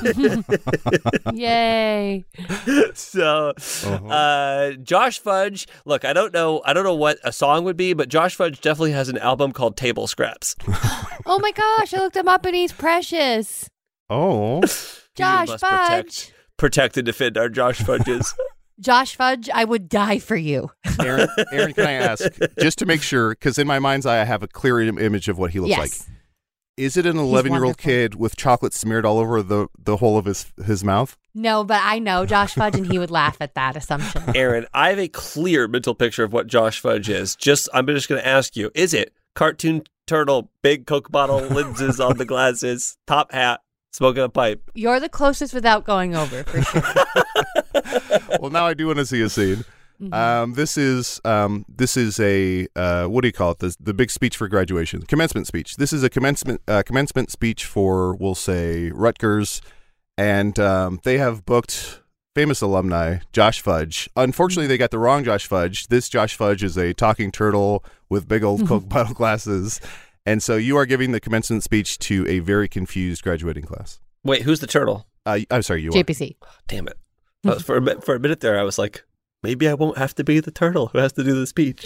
Yay. So Josh Fudge, look, I don't know what a song would be, but Josh Fudge definitely has an album called Table Scraps. Oh my gosh, I looked him up and he's precious. Oh, Josh must Fudge. Protect and defend our Josh Fudges. Josh Fudge, I would die for you. Aaron, can I ask, just to make sure, because in my mind's eye, I have a clear image of what he looks like. Yes. Is it an 11-year-old wonderful. kid with chocolate smeared all over the whole of his mouth? No, but I know Josh Fudge and he would laugh at that assumption. Aaron, I have a clear mental picture of what Josh Fudge is. I'm just going to ask you, is it cartoon turtle, big Coke bottle, lenses on the glasses, top hat, smoking a pipe. You're the closest without going over, for sure. Well, now I do want to see a scene. This is a what do you call it? The big speech for graduation, commencement speech. This is a commencement speech for, we'll say, Rutgers, and they have booked famous alumni Josh Fudge. Unfortunately, they got the wrong Josh Fudge. This Josh Fudge is a talking turtle with big old Coke bottle glasses, and so you are giving the commencement speech to a very confused graduating class. Wait, who's the turtle? I'm sorry, you are. JPC. Damn it! For a minute there, I was like, maybe I won't have to be the turtle who has to do the speech.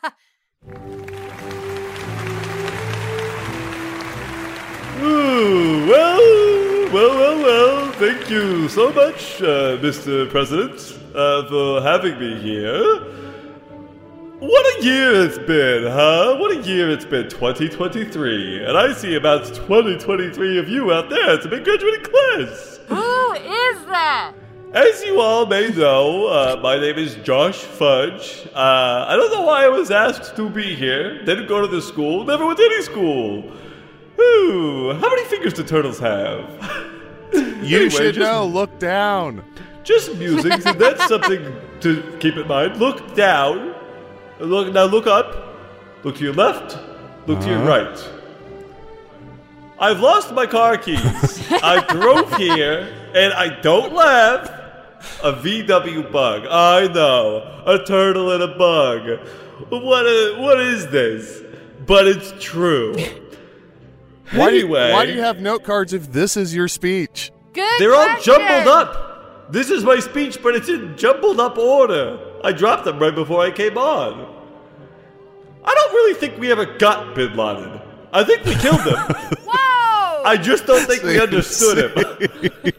Ooh, well, thank you so much, Mr. President, for having me here. What a year it's been, huh? What a year it's been, 2023. And I see about 2023 of you out there. It's a big graduating class. Who is that? As you all may know, my name is Josh Fudge. I don't know why I was asked to be here. Didn't go to the school, never went to any school. Ooh, how many fingers do turtles have? You Anyway, should just- know. Look down. Just musings, and that's something to keep in mind. Look down. Look up. Look to your left. Look to your right. I've lost my car keys. I drove here, and I don't laugh. A VW bug. I know. A turtle and a bug. What is this? But it's true. Why Anyway, do you have note cards if this is your speech? Good they're all question. jumbled up. This is my speech, but it's in jumbled up order. I dropped them right before I came on. I don't really think we ever got Bin Laden. I think we killed him. Whoa! I just don't think we understood him.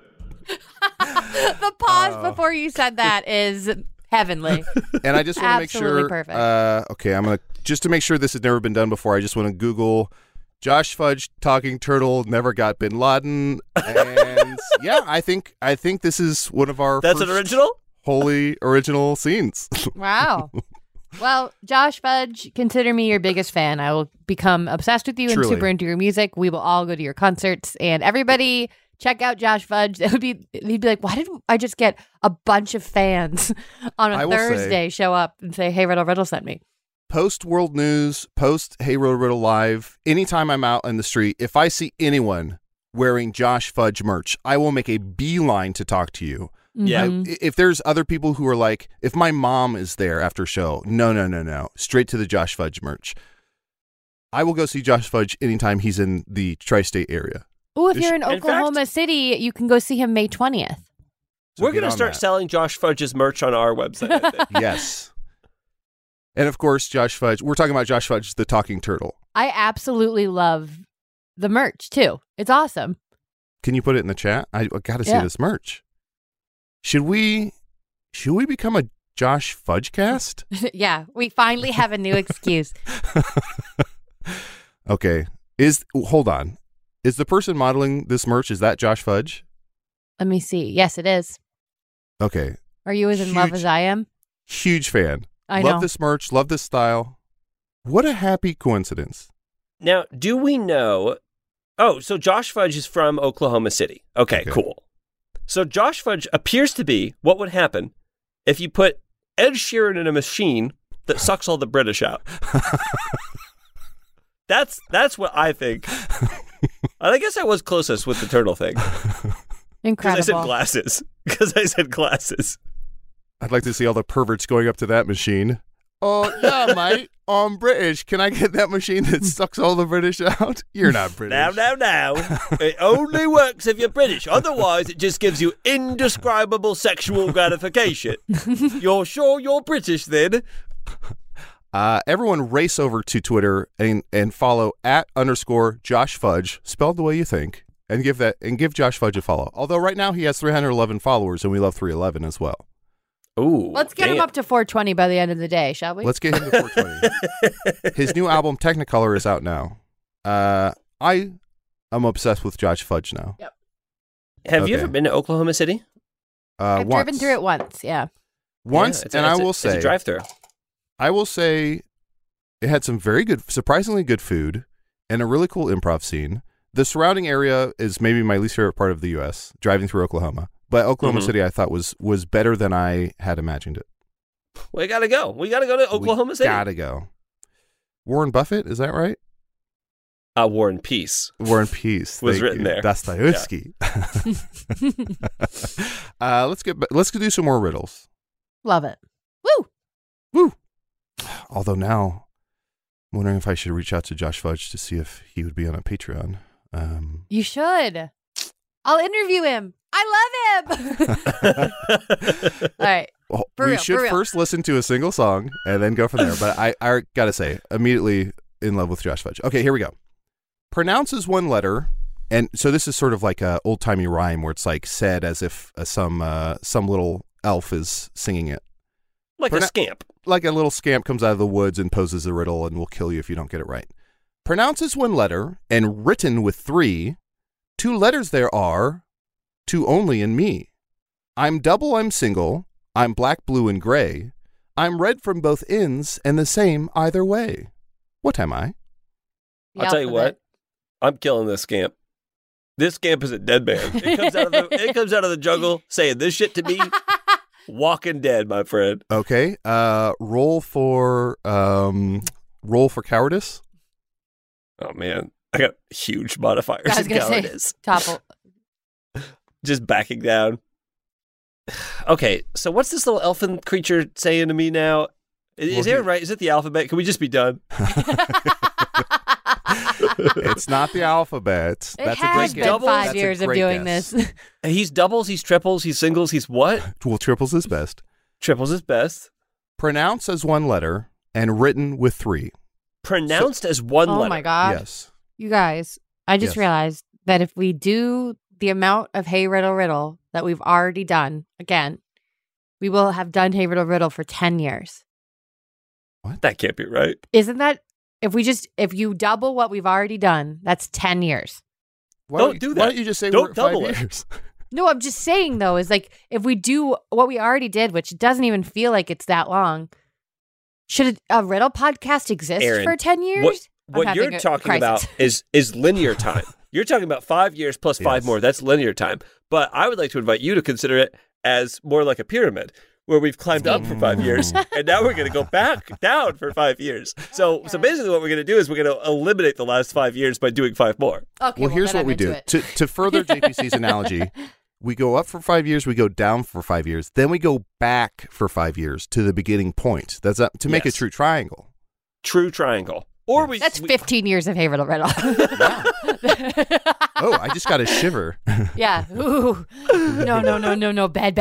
The pause before you said that is heavenly. And I just want to make Absolutely sure. perfect. Okay, I'm gonna just to make sure this has never been done before. I just want to Google Josh Fudge talking turtle never got Bin Laden, and yeah, I think this is one of our That's first an original? wholly original scenes. Wow. Well, Josh Fudge, consider me your biggest fan. I will become obsessed with you and Truly. super into your music. We will all go to your concerts, and everybody check out Josh Fudge. He'd be like, why did I just get a bunch of fans on I a will say- Thursday show up and say, hey, Riddle sent me? Post World News, post Hey Riddle Live, anytime I'm out in the street, if I see anyone wearing Josh Fudge merch, I will make a beeline to talk to you. Yeah. If there's other people who are like, if my mom is there after show, no, straight to the Josh Fudge merch. I will go see Josh Fudge anytime he's in the tri-state area. Oh, if Is- you're in in Oklahoma City, you can go see him May 20th. So We're get going to on start that. selling Josh Fudge's merch on our website, I think. Yes. And of course, Josh Fudge, we're talking about Josh Fudge, the talking turtle. I absolutely love the merch, too. It's awesome. Can You put it in the chat? I got to see Yeah. this merch. Should we become a Josh Fudge cast? Yeah, we finally have a new excuse. Okay. Hold on. Is the person modeling this merch, is that Josh Fudge? Let me see. Yes, it is. Okay. Are you as in love Huge- as I am? Huge fan. I Love know. this merch. Love this style. What a happy coincidence. Now, do we know? Oh, so Josh Fudge is from Oklahoma City. Okay, cool. So Josh Fudge appears to be what would happen if you put Ed Sheeran in a machine that sucks all the British out. That's what I think. I guess I was closest with the turtle thing. Incredible. Because I said glasses. I'd like to see all the perverts going up to that machine. Oh, yeah, mate. I'm British. Can I get that machine that sucks all the British out? You're not British. Now. It only works if you're British. Otherwise, it just gives you indescribable sexual gratification. You're sure you're British then? Everyone race over to Twitter and follow @_Josh Fudge, spelled the way you think, and give Josh Fudge a follow. Although right now he has 311 followers, and we love 311 as well. Ooh, Let's get him up to 420 by the end of the day, shall we? Let's get him to 420. His new album Technicolor is out now. I am obsessed with Josh Fudge now. Yep. Have you Okay. ever been to Oklahoma City? I've Once. driven through it once, yeah. Once, Yeah, and I will it's a say, drive-through. I will say, It had some very good, surprisingly good food and a really cool improv scene. The surrounding area is maybe my least favorite part of the U.S., driving through Oklahoma. But Oklahoma City I thought was better than I had imagined it. We got to go. We got to go to Oklahoma City. Gotta go. Warren Buffett, is that right? War and Peace. War and Peace. Was Thank written you. there. Dostoevsky. Let's do some more riddles. Love it. Woo! Woo! Although now, I'm wondering if I should reach out to Josh Fudge to see if he would be on a Patreon. You should. I'll interview him. I love him. All right. Well, For we real, should for real. first listen to a single song and then go from there. But I gotta say, immediately in love with Josh Fudge. Okay, here we go. Pronounces one letter, and so this is sort of like a old timey rhyme where it's like said as if some little elf is singing it. Like a scamp. Like a little scamp comes out of the woods and poses a riddle and will kill you if you don't get it right. Pronounces one letter and written with 3. 2 letters there are, 2 only in me. I'm double, I'm single. I'm black, blue, and gray. I'm red from both ends and the same either way. What am I? The I'll tell you alphabet. what. I'm killing this scamp. This scamp is a dead man. It comes out of the jungle saying this shit to me. Walking dead, my friend. Okay. Roll for cowardice. Oh man, I got huge modifiers. I was in gonna say cowardice. topple. Just backing down. Okay, so what's this little elfin creature saying to me now? Is Aaron right? Is it the alphabet? Can we just be done? It's not the alphabet. It That's a has great been guess. double? 5 That's a years of great doing guess. this. He's doubles, he's triples, he's singles, he's what? Well, triples is best. Triples is best. Pronounce as one letter and written with 3. Pronounced as one Oh letter. my God. Yes. You guys, I just Yes. realized that if we do the amount of Hey Riddle Riddle that we've already done, again, we will have done Hey Riddle Riddle for 10 years. That can't be right. Isn't that, if you double what we've already done, that's 10 years. Don't do that. Why don't you just say Don't we're at 5 double it. years? No, I'm just saying though, is like if we do what we already did, which doesn't even feel like it's that long, should a riddle podcast exist Aaron, for 10 years? What I'm you're having a talking crisis. about is linear time. You're talking about 5 years plus 5 Yes. more. That's linear time. But I would like to invite you to consider it as more like a pyramid, where we've climbed up for 5 years, and now we're going to go back down for 5 years. So basically what we're going to do is we're going to eliminate the last 5 years by doing 5 more. Okay, Well, here's then what I'm we into do. it. To further JPC's analogy, we go up for 5 years, we go down for 5 years, then we go back for 5 years to the beginning point. That's to make a Yes. true triangle. True triangle. Or That's 15 years of Hey Riddle Riddle. Oh, I just got a shiver. Yeah. Ooh. No. Bad.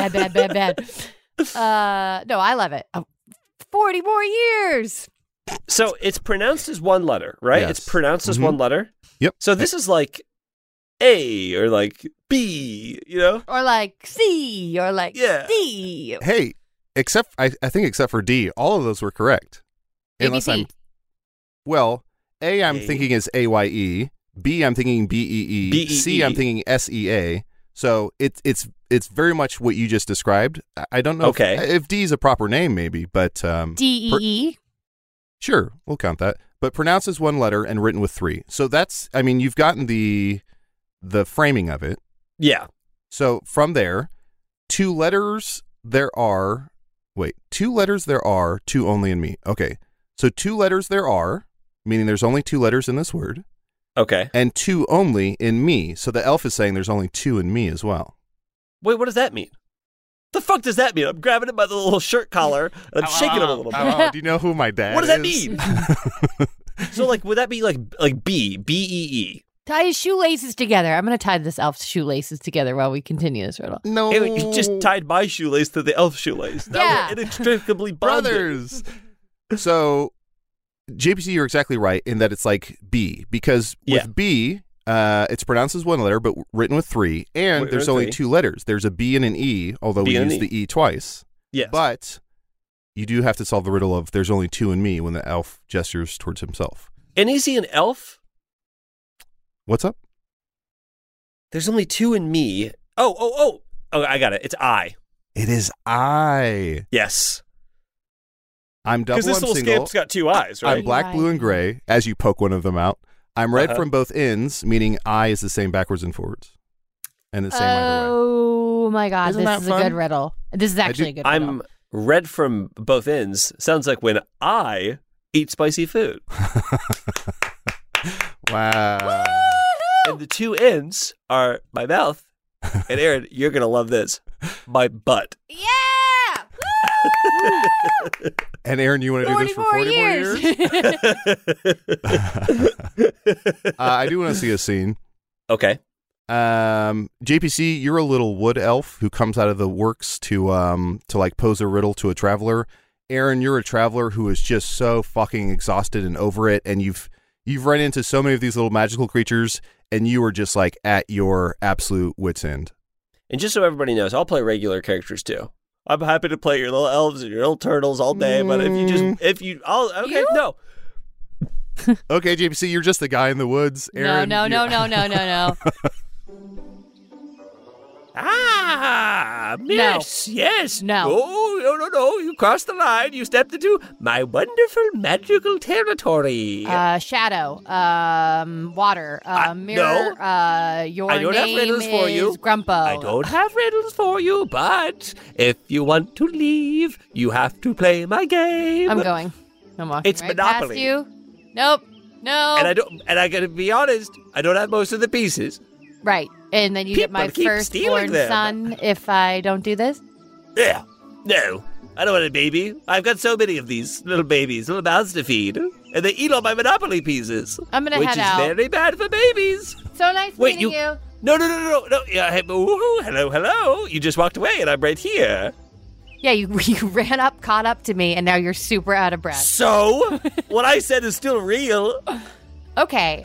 No, I love it. 40 more years. So it's pronounced as one letter, right? Yes. It's pronounced as Mhm. one letter. Yep. So this is like A or like B, you know? Or like C or like Yeah. D. Hey, I think except for D, all of those were correct. Unless ABC. I'm well, A I'm A. thinking is AYE, B I'm thinking BEE, BEE. C I'm thinking SEA. So it's very much what you just described. I don't know Okay. if D is a proper name maybe, but DEE. sure, we'll count that. But pronounced as one letter and written with 3. So you've gotten the framing of it. Yeah. So from there, 2 letters there are, 2 only in me. Okay. So 2 letters there are, meaning there's only 2 letters in this word, Okay. and 2 only in me. So the elf is saying there's only 2 in me as well. Wait, what does that mean? The fuck does that mean? I'm grabbing it by the little shirt collar and I'm shaking him a little bit. Oh, do you know who my dad What does that is? mean? So like, would that be like B-E-E? Tie his shoelaces together. I'm going to tie this elf's shoelaces together while we continue this riddle. No. You just tied my shoelace to the elf shoelace. Now Yeah. we're inextricably bonded. brothers. So, JPC, you're exactly right in that it's like B, because with Yeah. B, it's pronounced as one letter, but written with 3, and Written there's with only 3. 2 letters. There's a B and an E, although B we and use an the E twice. Yes. But you do have to solve the riddle of there's only 2 in me when the elf gestures towards himself. And is he an elf? What's up? There's only 2 in me. Oh, I got it. It's I. It is I. Yes. I'm double, Because this I'm little single. scamp's got 2 eyes, right? I'm black, blue, and gray, as you poke one of them out. I'm red from both ends, meaning I is the same backwards and forwards. And the same either way. Oh my God, Isn't this that is fun? a good riddle. This is actually a good riddle. I'm red from both ends. Sounds like when I eat spicy food. Wow. And the 2 ends are my mouth. And Aaron, you're going to love this. My butt. Yeah! And Aaron, you want to do this for 40 more years? I do want to see a scene. Okay. JPC, you're a little wood elf who comes out of the works to like pose a riddle to a traveler. Aaron, you're a traveler who is just so fucking exhausted and over it, and you've run into so many of these little magical creatures, and you are just like at your absolute wit's end. And just so everybody knows, I'll play regular characters too. I'm happy to play your little elves and your little turtles all day, but okay, no. Okay, JPC, you're just the guy in the woods. Aaron, No. Ah, miss, yes. No. Oh, no. You crossed the line. You stepped into my wonderful magical territory. Shadow, water, mirror, your I don't have name riddles for you. is Grumpo. I don't have riddles for you, but if you want to leave, you have to play my game. I'm going. I'm walking It's right Monopoly. past you. Nope. No. And I gotta be honest, I don't have most of the pieces. Right. And then you get my People keep firstborn stealing them. son if I don't do this? Yeah. No. I don't want a baby. I've got so many of these little babies, little mouths to feed. And they eat all my Monopoly pieces. I'm going to head out. Which is very bad for babies. So nice Wait, meeting you. No. Yeah, hey, ooh, hello. You just walked away and I'm right here. Yeah, you ran up, caught up to me, and now you're super out of breath. So? What I said is still real. Okay.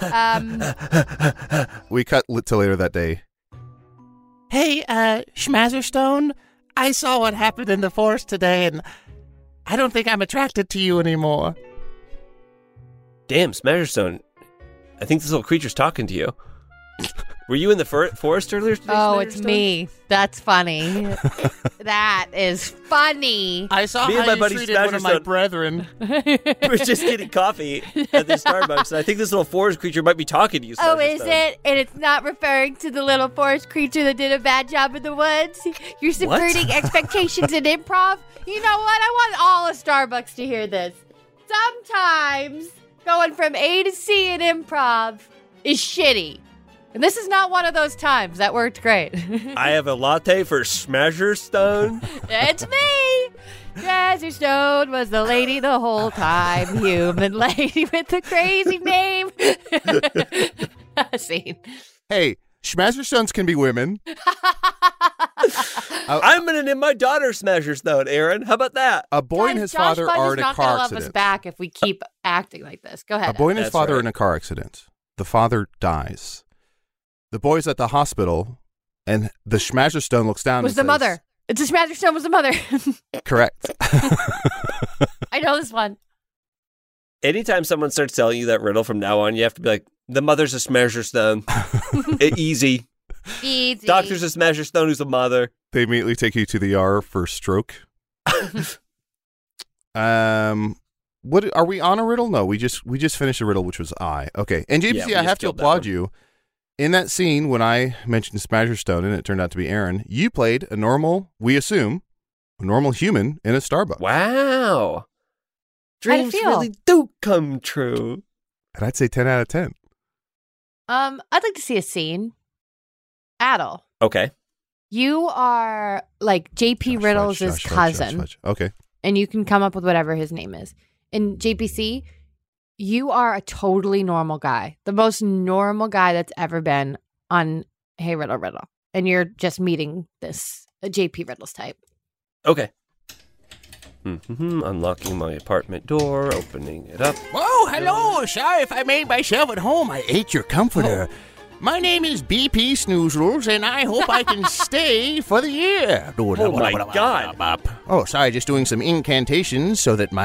We cut to later that day. Hey, Schmazerstone, I saw what happened in the forest today, and I don't think I'm attracted to you anymore. Damn, Smasherstone. I think this little creature's talking to you. Were you in the forest earlier today? Oh, it's Smasherstone? me. That's funny. That is funny. I saw Me and how my you buddy treated one of my Schmazerstone- brethren. We're just getting coffee at the Starbucks, and I think this little forest creature might be talking to you. Oh, is Smasherstone. it? And it's not referring to the little forest creature that did a bad job in the woods? You're subverting expectations in improv? You know what? I want all of Starbucks to hear this. Sometimes going from A to C in improv is shitty. And this is not one of those times. That worked great. I have a latte for Smasherstone. It's me! Stone was the lady the whole time. Human lady with the crazy name. Scene. Hey, Schmazerstones can be women. I'm gonna name my daughter Smasherstone, Aaron. How about that? A boy and Guys, his Josh father Budge are is in a not gonna car love us accident. back if we keep acting like this. Go ahead. A boy and his That's father are right. in a car accident. The father dies. The boy's at the hospital, and the Schmazerstone looks down was and the says, mother. It's a Stone was the mother. Correct. I know this one. Anytime someone starts telling you that riddle from now on, you have to be like, the mother's a Smasherstone. Easy. Easy. Doctor's a Smasherstone who's a mother. They immediately take you to the ER for stroke. What are we on a riddle? No, we just finished a riddle, which was I. Okay, and Yeah, JPC, we I just have to killed that applaud one. you. In that scene when I mentioned Smasherstone and it turned out to be Aaron, you played a normal, we assume, a normal human in a Starbucks. Wow. How'd it Dreams feel? really do come true. And I'd say 10 out of 10. I'd like to see a scene. Adel, Okay. you are like JP Riddles' cousin. Okay. And you can come up with whatever his name is. And JPC, you are a totally normal guy, the most normal guy that's ever been on Hey Riddle Riddle. And you're just meeting this JP Riddles type. Okay. Unlocking my apartment door, opening it up. Whoa, hello. Sorry if I made myself at home. I ate your comforter. My name is BP Snoozles, and I hope I can stay for the year. Oh my God. Oh, sorry, just doing some incantations so that my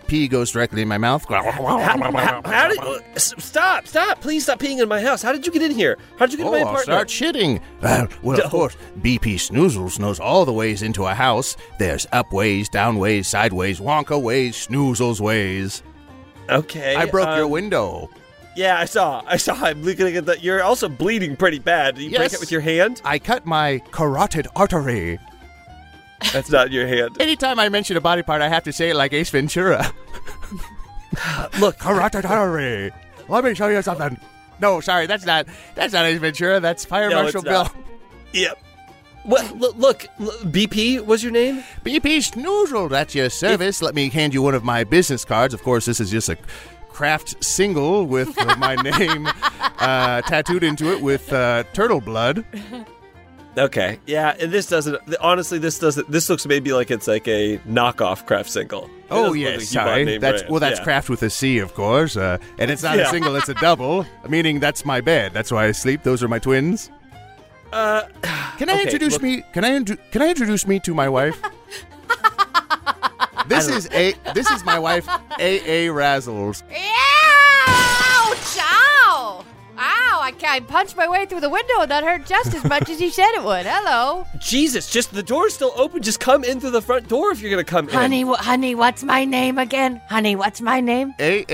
pee goes directly in my mouth. How did stop? Please stop peeing in my house. How did you get in here? How did you get in my I'll apartment? start shitting. Well, of course, BP Snoozles knows all the ways into a house. There's up ways, down ways, sideways, Wonka ways, Snoozles ways. Okay. I broke your window. Yeah, I saw. I'm looking at that. You're also bleeding pretty bad. Did you break Yes. it with your hand? I cut my carotid artery. That's not your hand. Anytime I mention a body part, I have to say it like Ace Ventura. Look, Carotid artery. Let me show you something. No, sorry, that's not Ace Ventura. That's Fire No, Marshal it's not. Bill. Yep. What? Look, BP was your name? BP Snoozle, that's your service. Let me hand you one of my business cards. Of course, this is just a craft single with my name tattooed into it with turtle blood. Okay. Yeah, and this doesn't. Honestly, this doesn't. This looks maybe like it's like a knockoff craft single. It Oh doesn't look yes, like you bought sorry. name That's brand. that's Yeah. craft with a C, of course. And it's not a Yeah. single; it's a double. Meaning that's my bed. That's why I sleep. Those are my twins. Can I okay, introduce look- me? Can I introduce me to my wife? This is my wife, A.A. Razzles. Ouch! Ow! Ow! I punched my way through the window and that hurt just as much as you said it would. Hello. Jesus, just the door's still open. Just come in through the front door if you're gonna come Honey, in. honey, what's my name again? Honey, what's my name?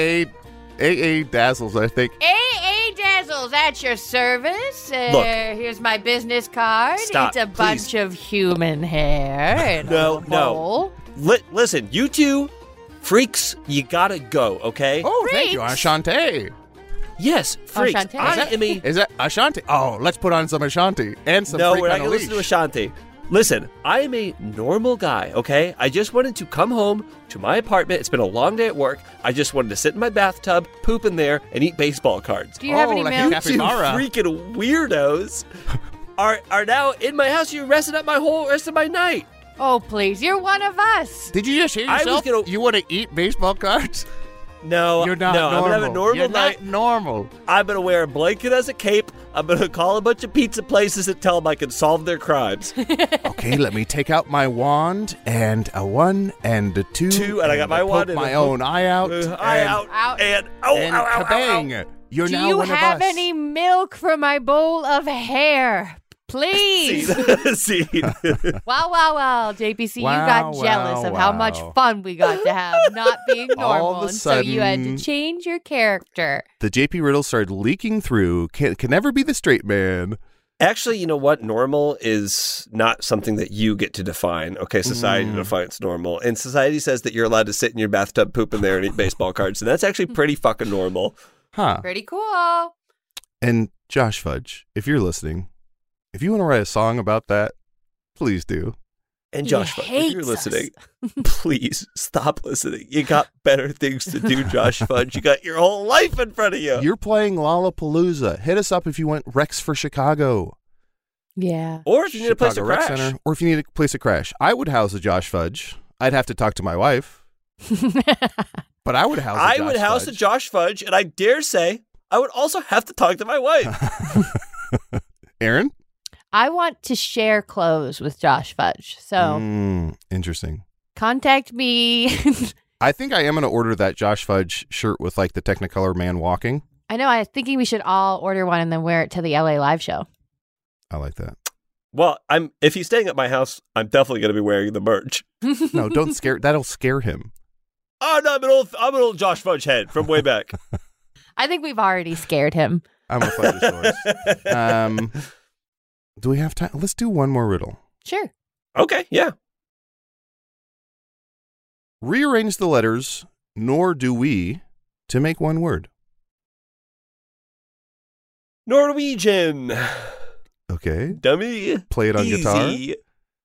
A.A. Dazzles, I think. A.A. Dazzles, at your service. Look. Here's my business card. Stop, It's a bunch please. of human hair in No, a no. bowl. Listen, you two freaks, you gotta go. Okay? Oh, thank you, Freaks. Ashanti. Yes, freaks. Ashanti. I am a. Is that Ashanti? Oh, let's put on some Ashanti and some No, freak we're not on a gonna listen to leash. Ashanti. Listen, I am a normal guy, okay? I just wanted to come home to my apartment. It's been a long day at work. I just wanted to sit in my bathtub, poop in there, and eat baseball cards. Do you have Oh, any like a milk? cafe- You Capybara. freaking weirdos are now in my house. You're messing up my whole rest of my night. Oh, please. You're one of us. Did you just hear I was yourself? gonna- You want to eat baseball cards? No, You're not no, normal. I'm gonna have a normal You're night. not normal. I'm gonna wear a blanket as a cape. I'm gonna call a bunch of pizza places and tell them I can solve their crimes. Okay, let me take out my wand and a 1 and a 2. Two, and I got my poke wand and my a own eye out. Eye and, out, Out. and ow, And ow, ow, ow, ow. kabang! You're Do now you one have of us. any milk for my bowl of hair? Please. See, Wow, JPC, you Wow, got jealous wow, of how much wow. fun we got to have not being All of normal. a And so you had to sudden- change your character. The JP riddle started leaking through. Can never be the straight man. actually, you know what? Normal is not something that you get to define. Okay, society defines normal, and society says that you're allowed to sit in your bathtub, poop in there, and eat baseball cards, and that's actually pretty fucking normal. Huh. Pretty cool. And Josh Fudge, if you're listening, if you want to write a song about that, please do. And He Josh, if you're hates listening, please stop listening. You got better things to do, Josh Fudge. You got your whole life in front of you. You're playing Lollapalooza. Hit us up if you want Rex for Chicago. Yeah. Or if you need a place to Chicago Rec crash. Center, or if you need a place to crash. I would house a Josh Fudge. I'd have to talk to my wife, but I would house. I would house a Josh Fudge, and I dare say I would also have to talk to my wife. Aaron. I want to share clothes with Josh Fudge. So Interesting. contact me. I think I am going to order that Josh Fudge shirt with like the Technicolor man walking. I know. I was thinking we should all order one and then wear it to the LA live show. I like that. Well, if he's staying at my house, I'm definitely going to be wearing the merch. No, don't scare. That'll scare him. Oh no, I'm an old Josh Fudge head from way back. I think we've already scared him. I'm a Fudge source. Do we have time? Let's do one more riddle. Sure. Okay, yeah. Rearrange the letters, nor do we, to make one word. Norwegian. Okay. Dummy. Play it on guitar. Easy.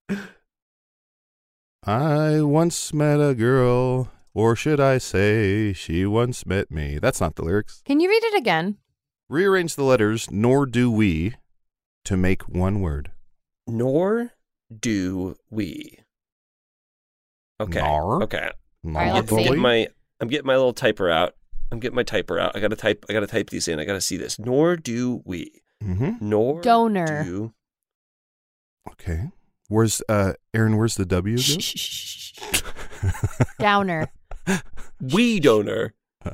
I once met a girl, or should I say, she once met me. That's not the lyrics. Can you read it again? Rearrange the letters, nor do we, to make one word. Nor do we. Okay. Nor. Okay. Nor right, let's do see. we. I'm getting my little typer out. I gotta type these in. I gotta see this. Nor do we. Mhm. Nor Donor. do. Okay. Where's Aaron? Where's the W? Shh, go? shh, shh, shh. Downer. We donor.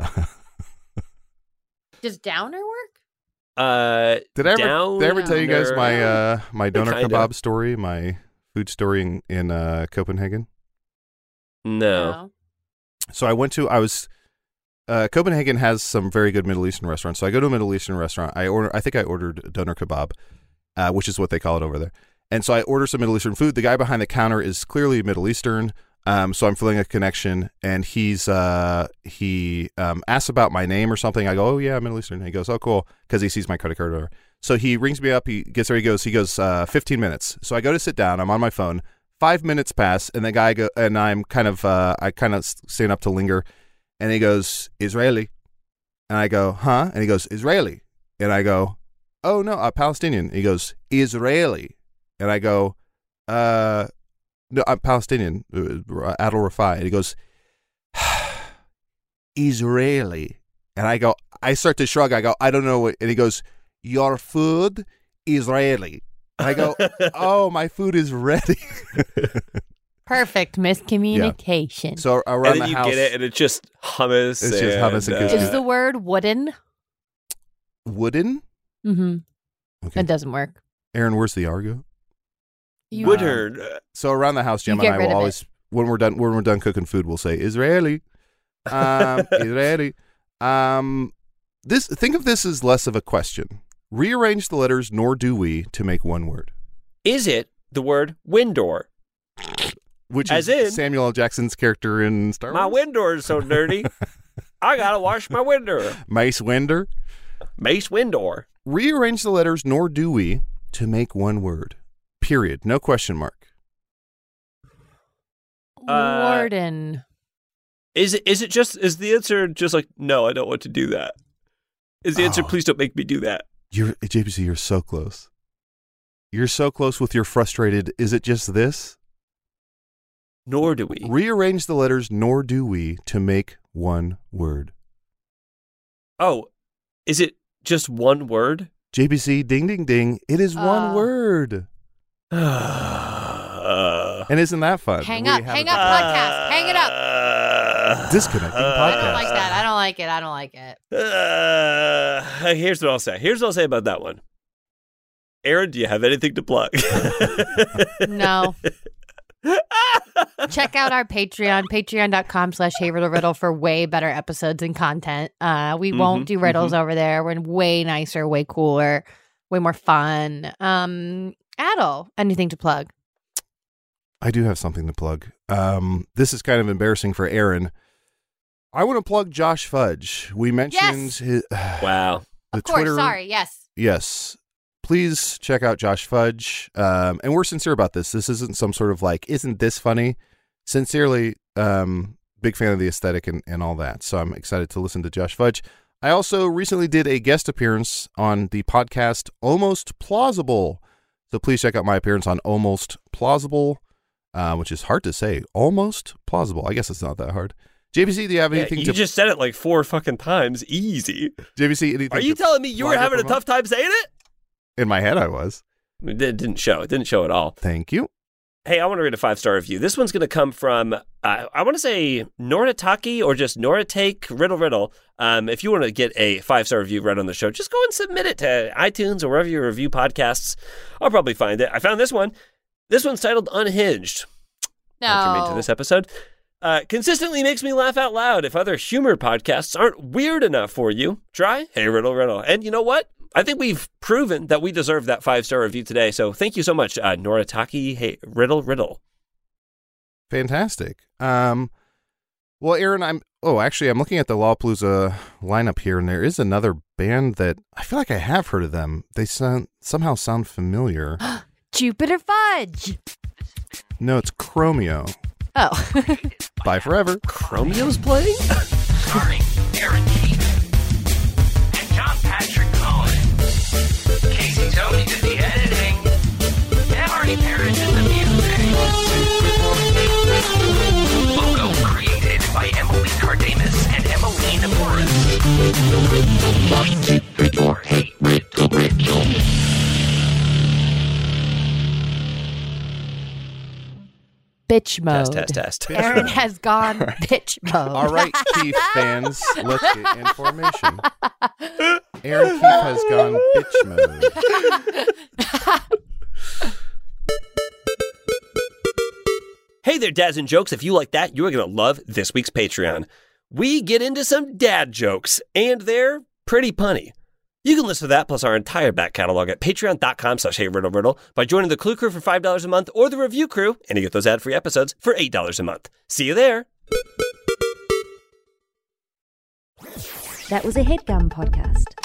Does downer work? Did I ever tell you guys my my doner Kinda. kebab story, my food story in Copenhagen? No. So Copenhagen has some very good Middle Eastern restaurants. So I go to a Middle Eastern restaurant. I think I ordered doner kebab, which is what they call it over there. And so I order some Middle Eastern food. The guy behind the counter is clearly Middle Eastern. So I'm feeling a connection, and he asks about my name or something. I go, "Oh yeah, Middle Eastern." And he goes, "Oh cool," because he sees my credit card order. So he rings me up. He gets there. He goes, 15 minutes. So I go to sit down. I'm on my phone. 5 minutes pass, and the guy and I'm kind of stand up to linger, and he goes, "Israeli," and I go, "Huh?" And he goes, "Israeli," and I go, "Oh no, Palestinian." He goes, "Israeli," and I go, "No, I'm Palestinian, Adel Rafai." And he goes, "Israeli." And I start to shrug. I go, "I don't know what," and he goes, "Your food, Israeli." And I go, "Oh, my food is ready." Perfect miscommunication. Yeah. So around And then the you house, get it, and it's just hummus. It's just hummus and Is the word wooden? wooden. Mm-hmm. Okay. It doesn't work. Aaron, where's the argo? You- Woodard. So around the house, Jim You and get I rid will of always, when we're done cooking food, we'll say Israeli, Israeli. Think of this as less of a question. Rearrange the letters "nor do we" to make one word, Is it the word window? which As is in- Samuel L. Jackson's character in Star Wars. My window is so dirty. I gotta wash my window. Mace Windu. Mace Window. Rearrange the letters "nor do we" to make one word. Period. No question mark. Warden. Is the answer just like, no, I don't want to do that? Is the answer, Oh. please don't make me do that? JPC, you're so close. You're so close with your frustrated. Is it just this? Nor do we. Rearrange the letters "nor do we" to make one word. Oh, is it just one word? JPC, ding, ding, ding. It is one word. And isn't that fun? Hang We up. have Hang a- up podcast. Hang it up. Disconnecting I don't podcast. like that. I don't like it. I don't like it. Here's what I'll say. Here's what I'll say about that one. Aaron, do you have anything to plug? No. Check out our Patreon, patreon.com/HeyRiddleRiddle for way better episodes and content. We won't do riddles over there. We're way nicer, way cooler, way more fun. Adel, anything to plug? I do have something to plug. This is kind of embarrassing for Aaron. I want to plug Josh Fudge. We mentioned his Wow. the Of course, Twitter. sorry. Yes. Yes. Please check out Josh Fudge. And we're sincere about this. This isn't some sort of like, isn't this funny? Sincerely, big fan of the aesthetic and all that. So I'm excited to listen to Josh Fudge. I also recently did a guest appearance on the podcast Almost Plausible. So please check out my appearance on Almost Plausible, which is hard to say. Almost Plausible. I guess it's not that hard. JVC, do you have anything you to... just said it like 4 fucking times. Easy. JVC, anything Are you to telling me you were plug or having a promote? tough time saying it? In my head, I was. It didn't show. It didn't show at all. Thank you. Hey, I want to read a 5-star review. This one's going to come from, I want to say Noritaki or just Noritake Riddle. If you want to get a 5-star review read on the show, just go and submit it to iTunes or wherever you review podcasts. I'll probably find it. I found this one. This one's titled Unhinged. Welcome into No. this episode. Consistently makes me laugh out loud. If other humor podcasts aren't weird enough for you, try Hey Riddle. And you know what? I think we've proven that we deserve that 5-star review today. So thank you so much, Noritaki Hey Riddle. Fantastic. Well, Aaron, I'm looking at the Lollapalooza lineup here, and there is another band that I feel like I have heard of them. They somehow sound familiar. Jupiter Fudge. No, it's Chromeo. Oh. Bye forever. Chromeo's playing? Starring Aaron Keith and John Patrick Cohen. Casey Tony did the editing. And Marty Parrish did the music. Logo created by Emily Cardamus and Emmeline Morris. Hey, Riddle. bitch mode. Test. Aaron has gone bitch mode. All right, Keith fans, let's get in formation. Aaron Keith has gone bitch mode. Hey there, dads and jokes. If you like that, you are going to love this week's Patreon. We get into some dad jokes, and they're pretty punny. You can listen to that plus our entire back catalog at patreon.com/HeyRiddleRiddle by joining the Clue Crew for $5 a month or the Review Crew, and you get those ad-free episodes for $8 a month. See you there. That was a HeadGum podcast.